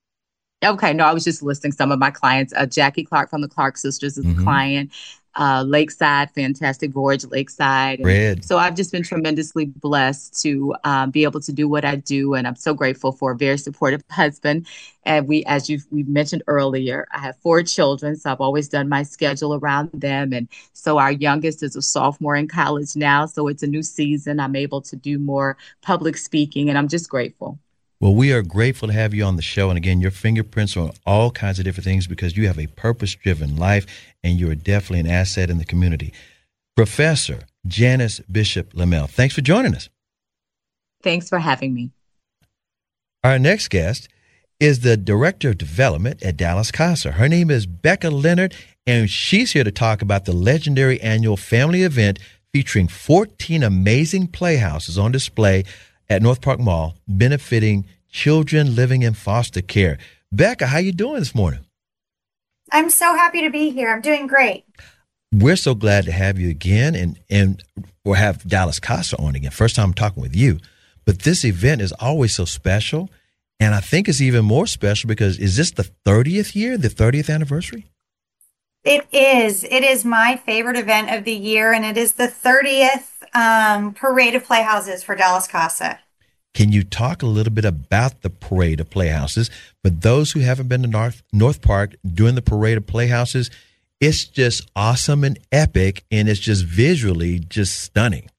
Okay. No, I was just listing some of my clients. Jackie Clark from the Clark Sisters is a client. Lakeside, Fantastic Voyage, Lakeside. Red. So I've just been tremendously blessed to be able to do what I do. And I'm so grateful for a very supportive husband. And we mentioned earlier, I have 4 children. So I've always done my schedule around them. And so our youngest is a sophomore in college now. So it's a new season. I'm able to do more public speaking, and I'm just grateful. Well, we are grateful to have you on the show. And again, your fingerprints are on all kinds of different things, because you have a purpose-driven life, and you are definitely an asset in the community. Professor Janice Bishop Lamel, thanks for joining us. Thanks for having me. Our next guest is the Director of Development at Dallas Casa. Her name is Becca Leonard, and she's here to talk about the legendary annual family event featuring 14 amazing playhouses on display at North Park Mall, benefiting children living in foster care. Becca, how you doing this morning? I'm so happy to be here. I'm doing great. We're so glad to have you again, and we'll have Dallas Casa on again. First time I'm talking with you. But this event is always so special, and I think it's even more special because is this the 30th year, the 30th anniversary? It is. It is my favorite event of the year, and it is the 30th Parade of Playhouses for Dallas Casa. Can you talk a little bit about the Parade of Playhouses? For those who haven't been to North Park during the Parade of Playhouses, it's just awesome and epic, and it's just visually just stunning.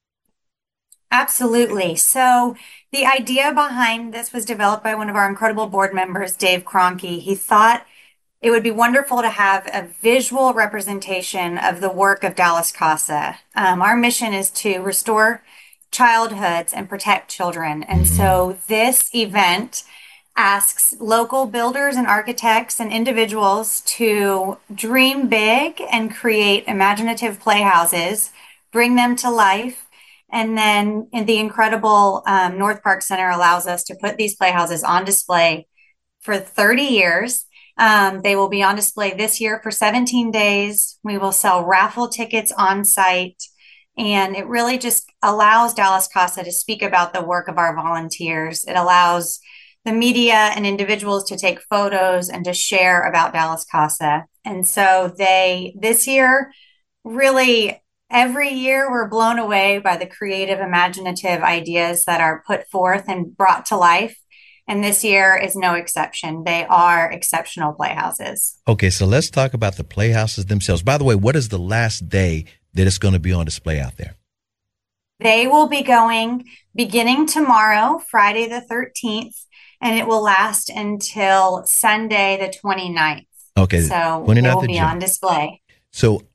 Absolutely. So the idea behind this was developed by one of our incredible board members, Dave Cronky. He thought it would be wonderful to have a visual representation of the work of Dallas Casa. Our mission is to restore childhoods and protect children. And so this event asks local builders and architects and individuals to dream big and create imaginative playhouses, bring them to life. And then the incredible North Park Center allows us to put these playhouses on display for 30 years. They will be on display this year for 17 days. We will sell raffle tickets on site. And it really just allows Dallas Casa to speak about the work of our volunteers. It allows the media and individuals to take photos and to share about Dallas Casa. And so this year, really every year we're blown away by the creative, imaginative ideas that are put forth and brought to life. And this year is no exception. They are exceptional playhouses. Okay, so let's talk about the playhouses themselves. By the way, what is the last day that it's going to be on display out there? They will be going beginning tomorrow, Friday the 13th, and it will last until Sunday the 29th. Okay, so 29th it will be on display. So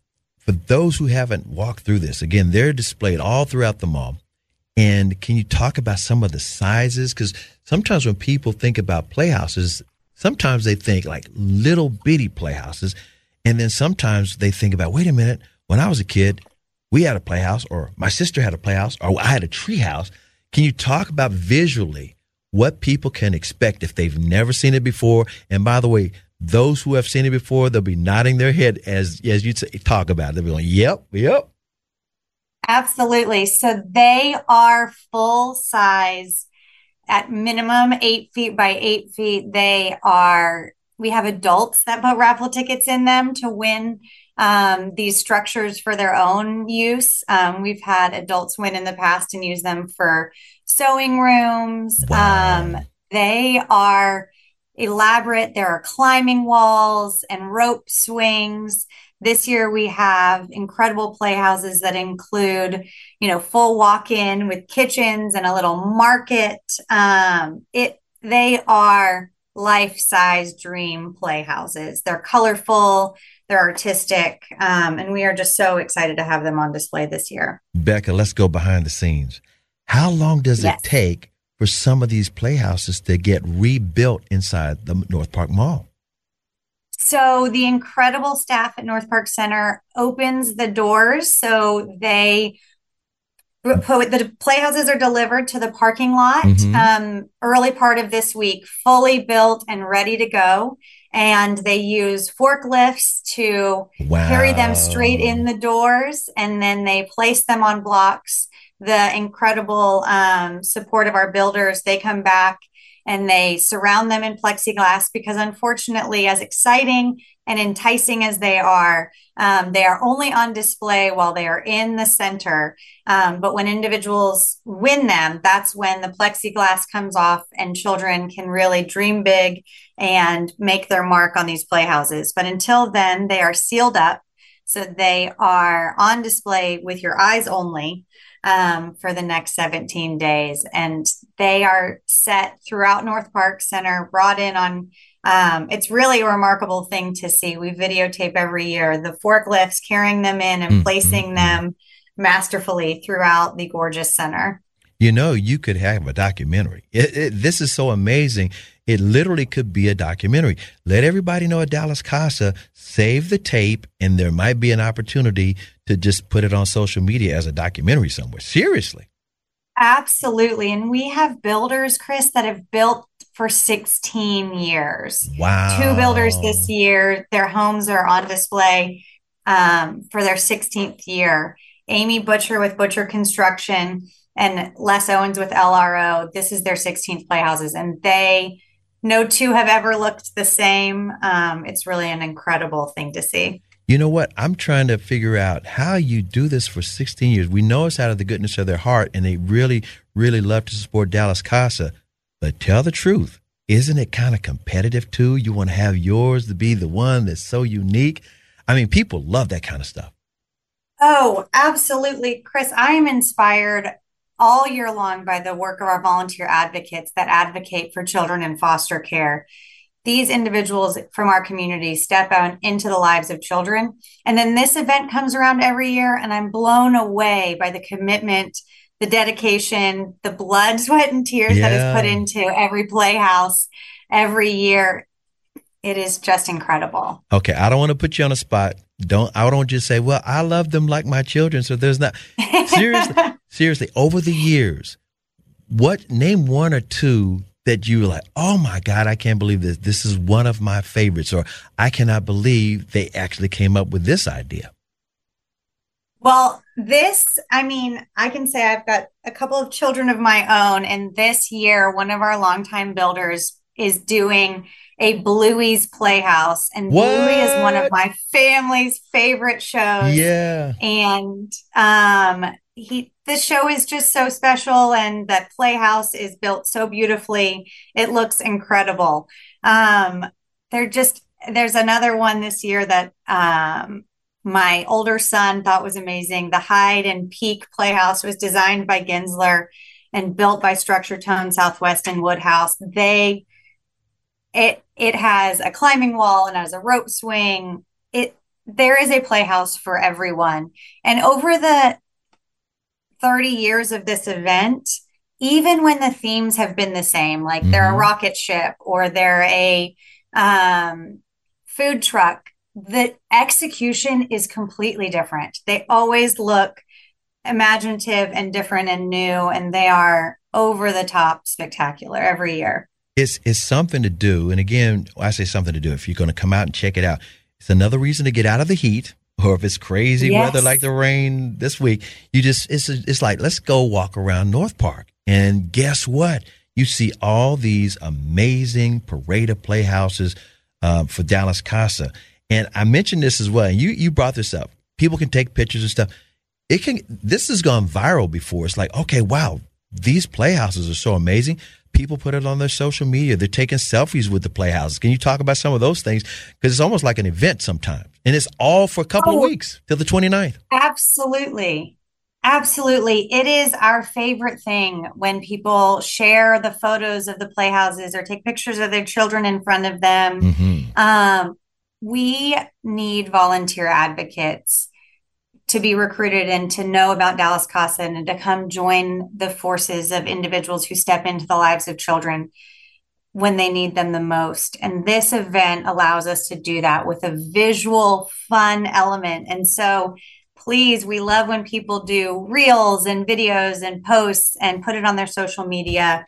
for those who haven't walked through this, again, they're displayed all throughout the mall. And can you talk about some of the sizes? Because sometimes when people think about playhouses, sometimes they think like little bitty playhouses. And then sometimes they think about, wait a minute, when I was a kid, we had a playhouse, or my sister had a playhouse, or I had a tree house. Can you talk about visually what people can expect if they've never seen it before? And by the way, those who have seen it before, they'll be nodding their head as you talk about it. They'll be going, yep. Absolutely. So they are full size at minimum 8 feet by 8 feet. We have adults that put raffle tickets in them to win these structures for their own use. We've had adults win in the past and use them for sewing rooms. Wow. They are elaborate. There are climbing walls and rope swings. This year we have incredible playhouses that include, full walk-in with kitchens and a little market. They are life-size dream playhouses. They're colorful, they're artistic, and we are just so excited to have them on display this year. Becca, let's go behind the scenes. How long does it take for some of these playhouses to get rebuilt inside the North Park Mall? So the incredible staff at North Park Center opens the doors. So the playhouses are delivered to the parking lot early part of this week, fully built and ready to go. And they use forklifts to carry them straight in the doors, and then they place them on blocks. The incredible support of our builders, they come back and they surround them in plexiglass because, unfortunately, as exciting and enticing as they are only on display while they are in the center. But when individuals win them, that's when the plexiglass comes off and children can really dream big and make their mark on these playhouses. But until then, they are sealed up. So they are on display with your eyes only for the next 17 days. And they are set throughout North Park Center, brought in on, it's really a remarkable thing to see. We videotape every year, the forklifts carrying them in and placing them masterfully throughout the gorgeous center. You could have a documentary. This is so amazing. It literally could be a documentary. Let everybody know at Dallas Casa, save the tape, and there might be an opportunity to just put it on social media as a documentary somewhere. Seriously. Absolutely. And we have builders, Chris, that have built for 16 years. Wow. 2 builders this year. Their homes are on display for their 16th year. Amy Butcher with Butcher Construction and Les Owens with LRO. This is their 16th playhouses, and no two have ever looked the same. It's really an incredible thing to see. You know what? I'm trying to figure out how you do this for 16 years. We know it's out of the goodness of their heart, and they really, really love to support Dallas Casa. But tell the truth, isn't it kind of competitive too? You want to have yours to be the one that's so unique. I mean, people love that kind of stuff. Oh, absolutely. Chris, I am inspired all year long by the work of our volunteer advocates that advocate for children in foster care. These individuals from our community step out into the lives of children. And then this event comes around every year, and I'm blown away by the commitment, the dedication, the blood, sweat, and tears that is put into every playhouse every year. It is just incredible. Okay, I don't want to put you on a spot. I don't just say, well, I love them like my children. So there's not seriously, over the years, name one or two that you were like, oh my God, I can't believe this. This is one of my favorites, or I cannot believe they actually came up with this idea. Well, I can say I've got a couple of children of my own, and this year, one of our longtime builders is doing a Bluey's Playhouse, and Bluey is one of my family's favorite shows. Yeah. And this show is just so special, and that playhouse is built so beautifully. It looks incredible. There's another one this year that my older son thought was amazing. The Hyde and Peak Playhouse was designed by Gensler and built by Structure Tone Southwest and Woodhouse. It has a climbing wall and has a rope swing. there is a playhouse for everyone. And over the 30 years of this event, even when the themes have been the same, like they're a rocket ship or they're a food truck, the execution is completely different. They always look imaginative and different and new, and they are over the top spectacular every year. It's something to do. And again, I say something to do. If you're going to come out and check it out, it's another reason to get out of the heat. Or if it's crazy weather like the rain this week, it's like, let's go walk around North Park. And guess what? You see all these amazing parade of playhouses for Dallas Casa. And I mentioned this as well. And you brought this up. People can take pictures and stuff. This has gone viral before. It's like, okay, wow, these playhouses are so amazing. People put it on their social media. They're taking selfies with the playhouses. Can you talk about some of those things? Because it's almost like an event sometimes. And it's all for a couple of weeks till the 29th. Absolutely. Absolutely. It is our favorite thing when people share the photos of the playhouses or take pictures of their children in front of them. We need volunteer advocates to be recruited and to know about Dallas Casa and to come join the forces of individuals who step into the lives of children when they need them the most. And this event allows us to do that with a visual, fun element. And so please, we love when people do reels and videos and posts and put it on their social media.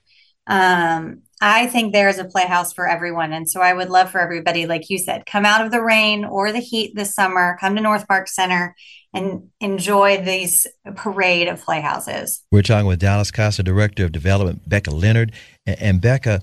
I think there is a playhouse for everyone. And so I would love for everybody, like you said, come out of the rain or the heat this summer, come to North Park Center and enjoy these parade of playhouses. We're talking with Dallas Casa Director of Development, Becca Leonard. And Becca,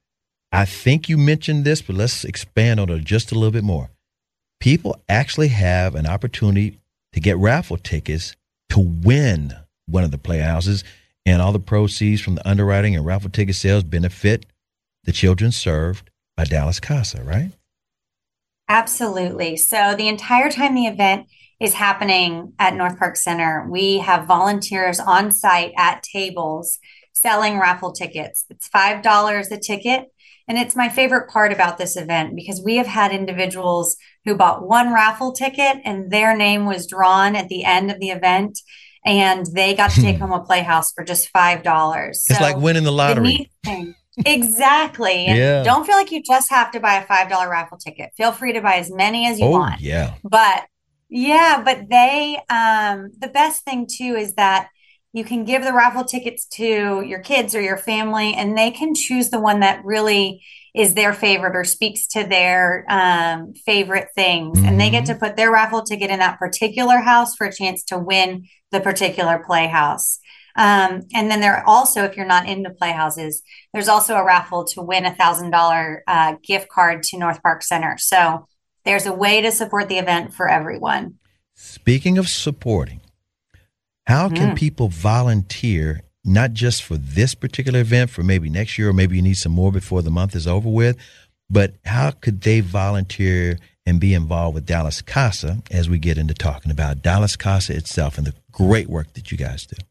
I think you mentioned this, but let's expand on it just a little bit more. People actually have an opportunity to get raffle tickets to win one of the playhouses, and all the proceeds from the underwriting and raffle ticket sales benefit the children served by Dallas Casa, right? Absolutely. So the entire time the event is happening at North Park Center, we have volunteers on site at tables selling raffle tickets. It's $5 a ticket. And it's my favorite part about this event because we have had individuals who bought one raffle ticket and their name was drawn at the end of the event and they got to take home a playhouse for just $5. It's like winning the lottery. Exactly. And don't feel like you just have to buy a $5 raffle ticket. Feel free to buy as many as you want. Yeah. But they, the best thing too is that you can give the raffle tickets to your kids or your family, and they can choose the one that really is their favorite or speaks to their favorite things. And they get to put their raffle ticket in that particular house for a chance to win the particular playhouse. And then there also, if you're not into playhouses, there's also a raffle to win $1,000 gift card to North Park Center. So there's a way to support the event for everyone. Speaking of supporting, how can people volunteer, not just for this particular event, for maybe next year, or maybe you need some more before the month is over with, but how could they volunteer and be involved with Dallas Casa as we get into talking about Dallas Casa itself and the great work that you guys do?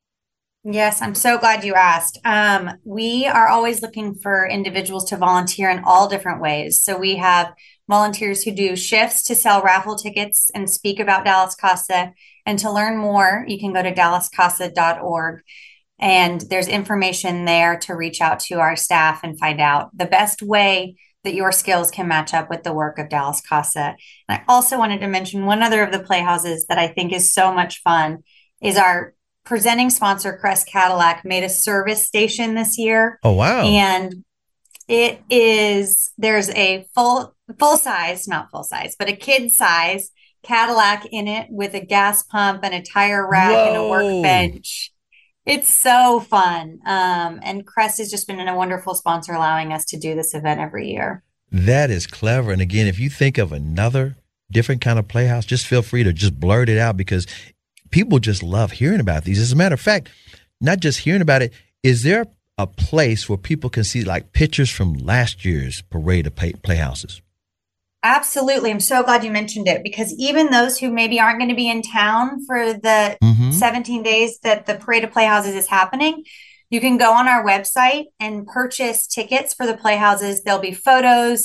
Yes, I'm so glad you asked. We are always looking for individuals to volunteer in all different ways. So we have volunteers who do shifts to sell raffle tickets and speak about Dallas Casa. And to learn more, you can go to dallascasa.org. And there's information there to reach out to our staff and find out the best way that your skills can match up with the work of Dallas Casa. And I also wanted to mention one other of the playhouses that I think is so much fun is our presenting sponsor, Crest Cadillac, made a service station this year. Oh, wow. And there's a full size, not full size, but a kid size Cadillac in it with a gas pump and a tire rack and a workbench. It's so fun. And Crest has just been a wonderful sponsor, allowing us to do this event every year. That is clever. And again, if you think of another different kind of playhouse, just feel free to just blurt it out because people just love hearing about these. As a matter of fact, not just hearing about it, is there a place where people can see like pictures from last year's parade of playhouses? Absolutely. I'm so glad you mentioned it because even those who maybe aren't going to be in town for the 17 days that the Parade of Playhouses is happening, you can go on our website and purchase tickets for the playhouses. There'll be photos,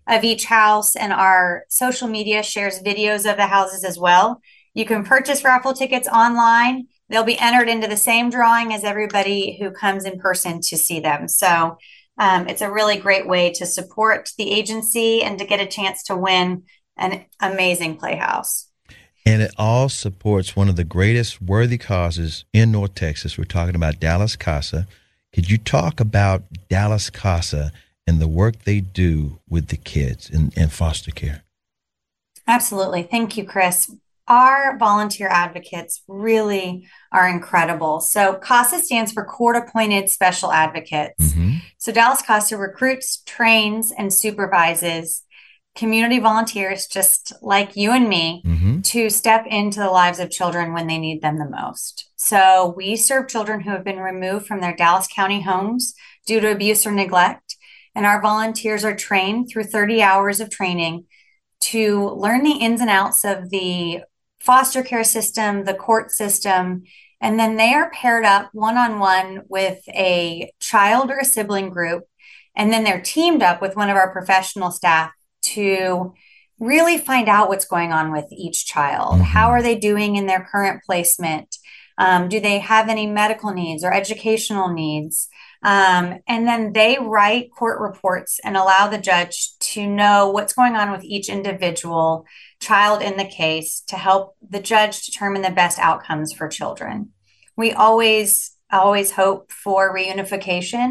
of each house, and our social media shares videos of the houses as well. You can purchase raffle tickets online. They'll be entered into the same drawing as everybody who comes in person to see them. So it's a really great way to support the agency and to get a chance to win an amazing playhouse. And it all supports one of the greatest worthy causes in North Texas. We're talking about Dallas Casa. Could you talk about Dallas Casa and the work they do with the kids in foster care? Absolutely. Thank you, Chris. Our volunteer advocates really are incredible. So CASA stands for Court Appointed Special Advocates. Mm-hmm. So Dallas CASA recruits, trains, and supervises community volunteers just like you and me Mm-hmm. to step into the lives of children when they need them the most. So we serve children who have been removed from their Dallas County homes due to abuse or neglect. And our volunteers are trained through 30 hours of training to learn the ins and outs of the foster care system, the court system, and then they are paired up one-on-one with a child or a sibling group, and then they're teamed up with one of our professional staff to really find out what's going on with each child. Mm-hmm. How are they doing in their current placement? Do they have any medical needs or educational needs? And then they write court reports and allow the judge to know what's going on with each individual child in the case to help the judge determine the best outcomes for children. We always hope for reunification.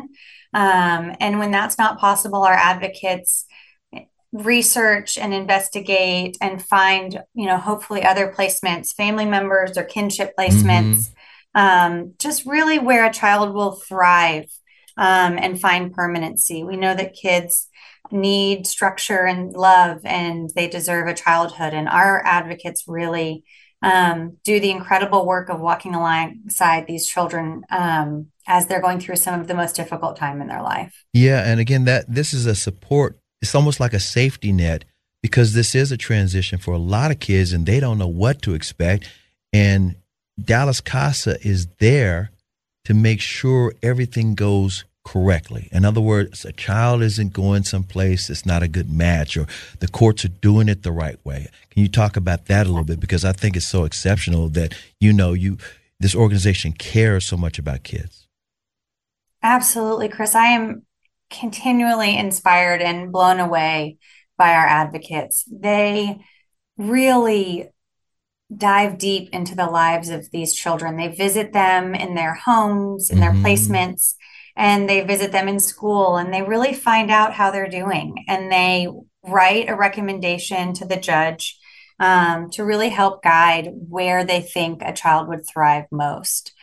And when that's not possible, our advocates research and investigate and find, hopefully other placements, family members or kinship placements, just really where a child will thrive and find permanency. We know that kids need structure and love, and they deserve a childhood. And our advocates really do the incredible work of walking alongside these children as they're going through some of the most difficult time in their life. Yeah, and again, this is a support. It's almost like a safety net, because this is a transition for a lot of kids, and they don't know what to expect. And Dallas Casa is there to make sure everything goes correctly. In other words, a child isn't going someplace that's not a good match, or the courts are doing it the right way. Can you talk about that a little bit? Because I think it's so exceptional that, this organization cares so much about kids. Absolutely, Chris. I am continually inspired and blown away by our advocates. They really dive deep into the lives of these children. They visit them in their homes, in their placements, and they visit them in school, and they really find out how they're doing. And they write a recommendation to the judge to really help guide where they think a child would thrive most.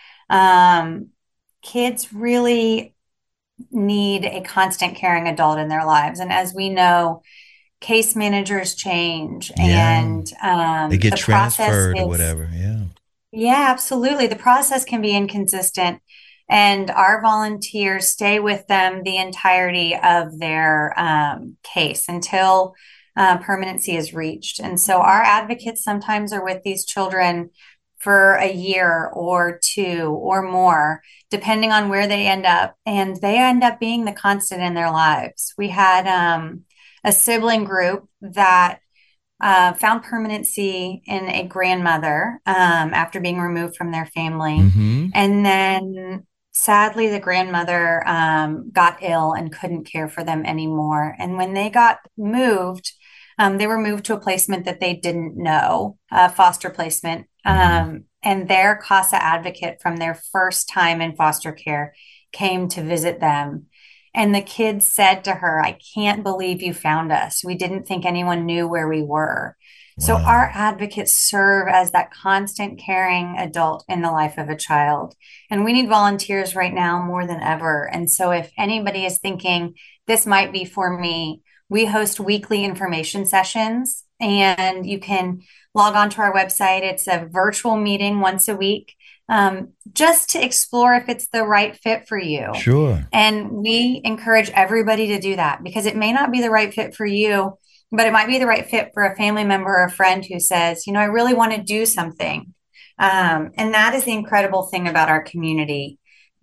Kids really need a constant caring adult in their lives. And as we know, case managers change, and they get transferred or whatever. Yeah, absolutely. The process can be inconsistent, and our volunteers stay with them the entirety of their case until permanency is reached. And so our advocates sometimes are with these children for a year or two or more, depending on where they end up. And they end up being the constant in their lives. We had a sibling group that found permanency in a grandmother after being removed from their family. And then sadly, the grandmother got ill and couldn't care for them anymore. And when they got moved, they were moved to a placement that they didn't know, a foster placement. And their CASA advocate from their first time in foster care came to visit them. And the kids said to her, "I can't believe you found us. We didn't think anyone knew where we were." Wow. So our advocates serve as that constant caring adult in the life of a child. And we need volunteers right now more than ever. And so if anybody is thinking this might be for me, we host weekly information sessions, and you can log on to our website. It's a virtual meeting once a week, just to explore if it's the right fit for you. Sure. And we encourage everybody to do that, because it may not be the right fit for you, but it might be the right fit for a family member or a friend who says, I really want to do something. And that is the incredible thing about our community.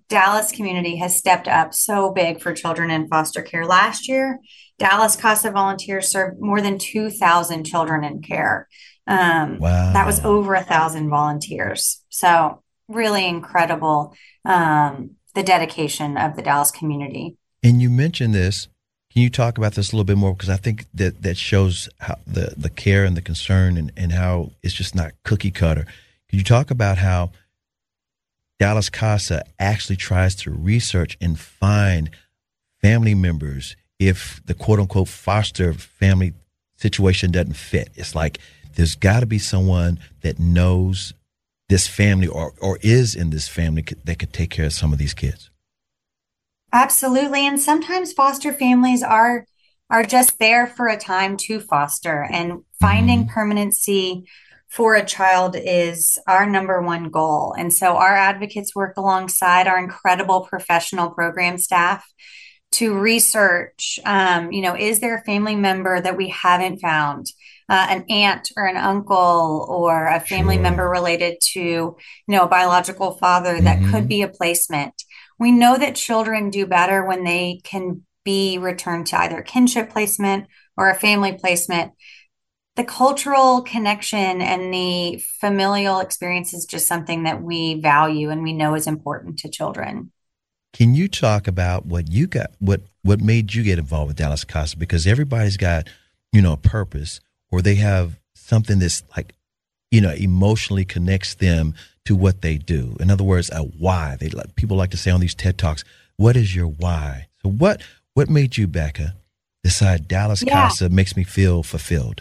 Dallas community has stepped up so big for children in foster care. Last year, Dallas CASA volunteers served more than 2,000 children in care. That was over 1,000 volunteers. So really incredible, the dedication of the Dallas community. And you mentioned this. Can you talk about this a little bit more? Because I think that shows how the care and the concern and how it's just not cookie cutter. Could you talk about how Dallas CASA actually tries to research and find family members if the quote unquote foster family situation doesn't fit? It's like there's got to be someone that knows this family or is in this family that could take care of some of these kids. Absolutely. And sometimes foster families are just there for a time to foster, and finding permanency for a child is our number one goal. And so our advocates work alongside our incredible professional program staff to research, is there a family member that we haven't found? An aunt or an uncle or a family member related to, a biological father that could be a placement. We know that children do better when they can be returned to either kinship placement or a family placement. The cultural connection and the familial experience is just something that we value and we know is important to children. Can you talk about what you got, what made you get involved with Dallas CASA? Because everybody's got, a purpose, or they have something that's like, emotionally connects them to what they do. In other words, a why. People like to say on these TED Talks, what is your why? So what made you, Becca, decide Dallas CASA makes me feel fulfilled?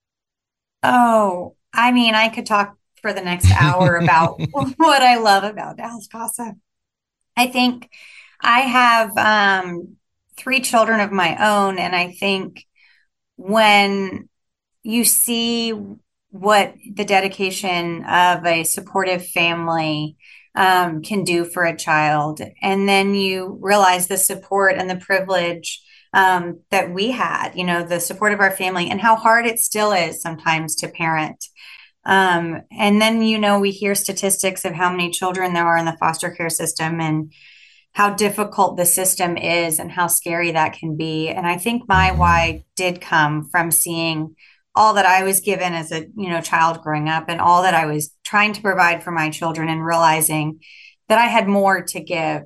Oh, I could talk for the next hour about what I love about Dallas CASA. I think I have 3 children of my own, and I think when you see what the dedication of a supportive family can do for a child, and then you realize the support and the privilege that we had, the support of our family, and how hard it still is sometimes to parent. And then, we hear statistics of how many children there are in the foster care system and how difficult the system is and how scary that can be. And I think my why did come from seeing all that I was given as a child growing up, and all that I was trying to provide for my children, and realizing that I had more to give.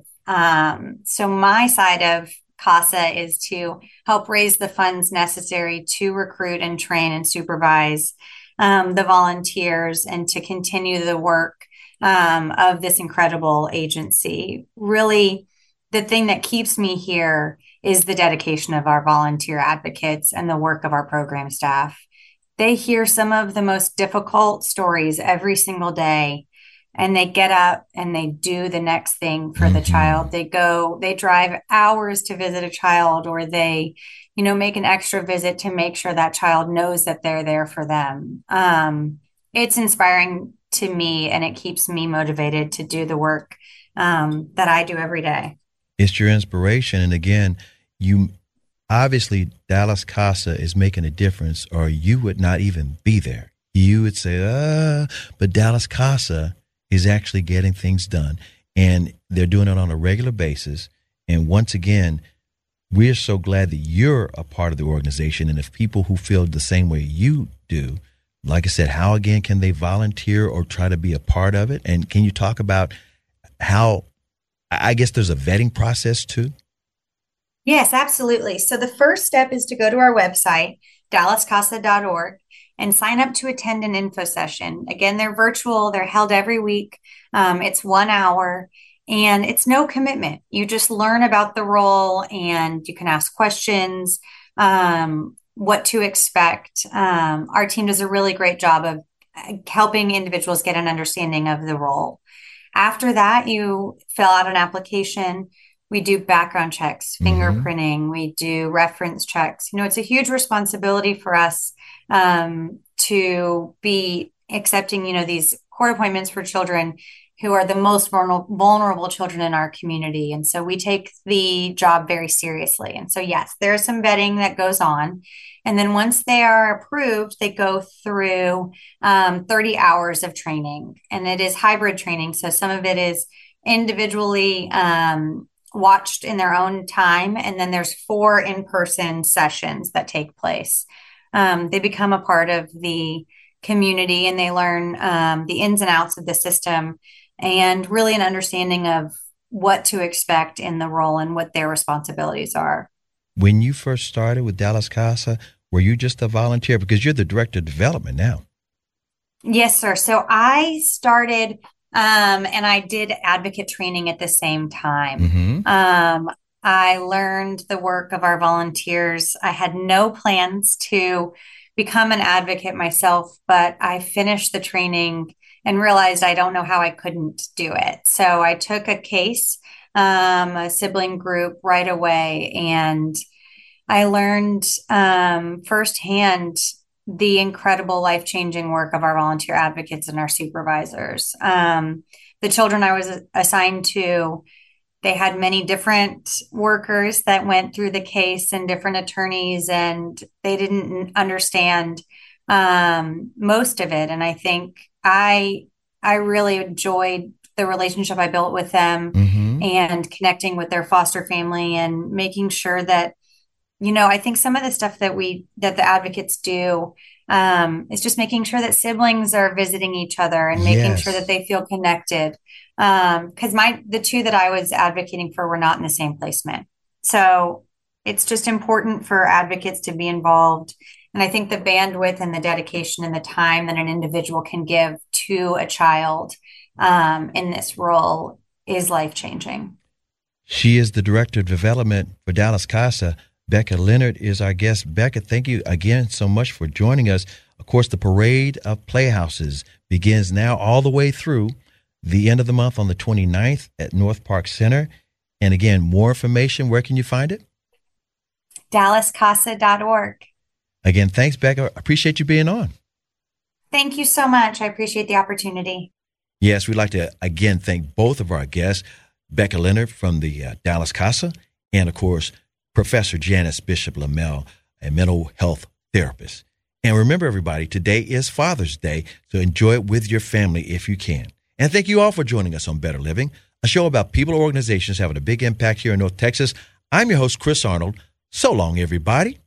So my side of CASA is to help raise the funds necessary to recruit and train and supervise the volunteers, and to continue the work of this incredible agency. Really, the thing that keeps me here is the dedication of our volunteer advocates and the work of our program staff. They hear some of the most difficult stories every single day, and they get up and they do the next thing for the child. They drive hours to visit a child, or they, make an extra visit to make sure that child knows that they're there for them. It's inspiring to me, and it keeps me motivated to do the work that I do every day. It's your inspiration. And again, obviously, Dallas CASA is making a difference, or you would not even be there. You would say, but Dallas CASA is actually getting things done, and they're doing it on a regular basis. And once again, we're so glad that you're a part of the organization. And if people who feel the same way you do, like I said, how again can they volunteer or try to be a part of it? And can you talk about how, I guess there's a vetting process too? Yes, absolutely. So the first step is to go to our website, dallascasa.org, and sign up to attend an info session. Again, they're virtual. They're held every week. It's 1 hour, and it's no commitment. You just learn about the role, and you can ask questions, what to expect. Our team does a really great job of helping individuals get an understanding of the role. After that, you fill out an application. We do background checks, fingerprinting, we do reference checks. It's a huge responsibility for us to be accepting, these court appointments for children who are the most vulnerable children in our community. And so we take the job very seriously. And so, yes, there is some vetting that goes on. And then once they are approved, they go through 30 hours of training, and it is hybrid training. So some of it is individually watched in their own time. And then there's 4 in-person sessions that take place. They become a part of the community and they learn the ins and outs of the system and really an understanding of what to expect in the role and what their responsibilities are. When you first started with Dallas Casa, were you just a volunteer? Because you're the director of development now. Yes, sir. So I started and I did advocate training at the same time. Mm-hmm. I learned the work of our volunteers. I had no plans to become an advocate myself, but I finished the training and realized I don't know how I couldn't do it. So I took a case, a sibling group right away, and I learned firsthand the incredible life-changing work of our volunteer advocates and our supervisors. The children I was assigned to, they had many different workers that went through the case and different attorneys, and they didn't understand most of it. And I think I really enjoyed the relationship I built with them and connecting with their foster family and making sure that, I think some of the stuff that the advocates do is just making sure that siblings are visiting each other and making sure that they feel connected. Because the 2 that I was advocating for were not in the same placement. So it's just important for advocates to be involved. And I think the bandwidth and the dedication and the time that an individual can give to a child in this role is life-changing. She is the director of development for Dallas Casa. Becca Leonard is our guest. Becca, thank you again so much for joining us. Of course, the Parade of Playhouses begins now all the way through the end of the month on the 29th at North Park Center. And again, more information, where can you find it? DallasCasa.org. Again, thanks, Becca. I appreciate you being on. Thank you so much. I appreciate the opportunity. Yes, we'd like to again thank both of our guests, Becca Leonard from the Dallas Casa, and of course, Professor Janice Bishop Lamel, a mental health therapist. And remember, everybody, today is Father's Day, so enjoy it with your family if you can. And thank you all for joining us on Better Living, a show about people or organizations having a big impact here in North Texas. I'm your host, Chris Arnold. So long, everybody.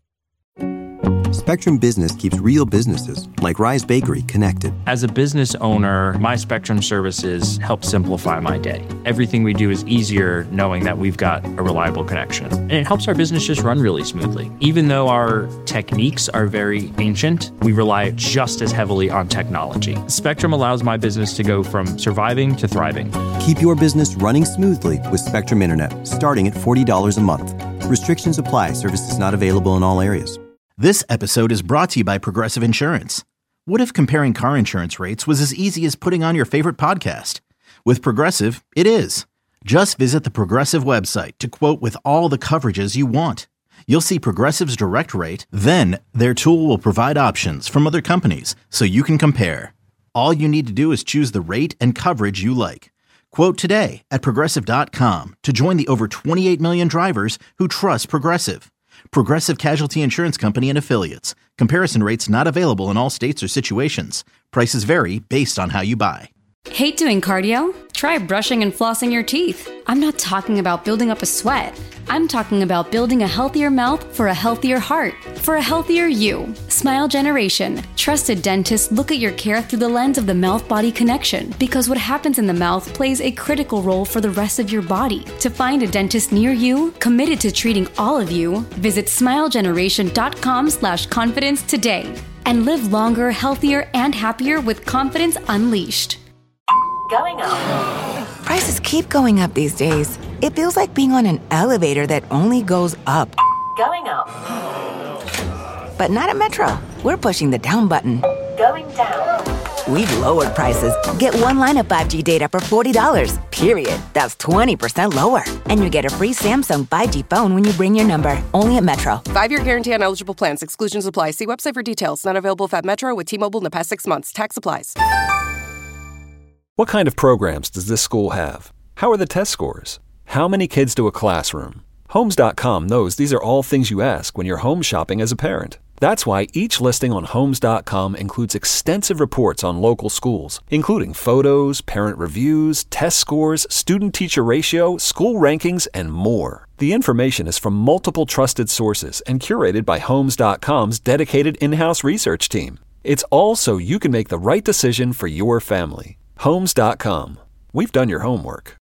Spectrum Business keeps real businesses like Rise Bakery connected. As a business owner, my Spectrum services help simplify my day. Everything we do is easier knowing that we've got a reliable connection. And it helps our business just run really smoothly. Even though our techniques are very ancient, we rely just as heavily on technology. Spectrum allows my business to go from surviving to thriving. Keep your business running smoothly with Spectrum Internet, starting at $40 a month. Restrictions apply. Services not available in all areas. This episode is brought to you by Progressive Insurance. What if comparing car insurance rates was as easy as putting on your favorite podcast? With Progressive, it is. Just visit the Progressive website to quote with all the coverages you want. You'll see Progressive's direct rate, then their tool will provide options from other companies so you can compare. All you need to do is choose the rate and coverage you like. Quote today at Progressive.com to join the over 28 million drivers who trust Progressive. Progressive Casualty Insurance Company and Affiliates. Comparison rates not available in all states or situations. Prices vary based on how you buy. Hate doing cardio? Try brushing and flossing your teeth. I'm not talking about building up a sweat. I'm talking about building a healthier mouth for a healthier heart, for a healthier you. Smile Generation. Trusted dentists look at your care through the lens of the mouth-body connection because what happens in the mouth plays a critical role for the rest of your body. To find a dentist near you, committed to treating all of you, visit smilegeneration.com/confidence today and live longer, healthier, and happier with confidence unleashed. Going up. Prices keep going up these days. It feels like being on an elevator that only goes up. Going up. But not at Metro. We're pushing the down button. Going down. We've lowered prices. Get one line of 5G data for $40, period. That's 20% lower. And you get a free Samsung 5G phone when you bring your number. Only at Metro. 5-year guarantee on eligible plans. Exclusions apply. See website for details. Not available if at Metro with T-Mobile in the past 6 months. Tax applies. What kind of programs does this school have? How are the test scores? How many kids do a classroom? Homes.com knows these are all things you ask when you're home shopping as a parent. That's why each listing on Homes.com includes extensive reports on local schools, including photos, parent reviews, test scores, student-teacher ratio, school rankings, and more. The information is from multiple trusted sources and curated by Homes.com's dedicated in-house research team. It's all so you can make the right decision for your family. Homes.com. We've done your homework.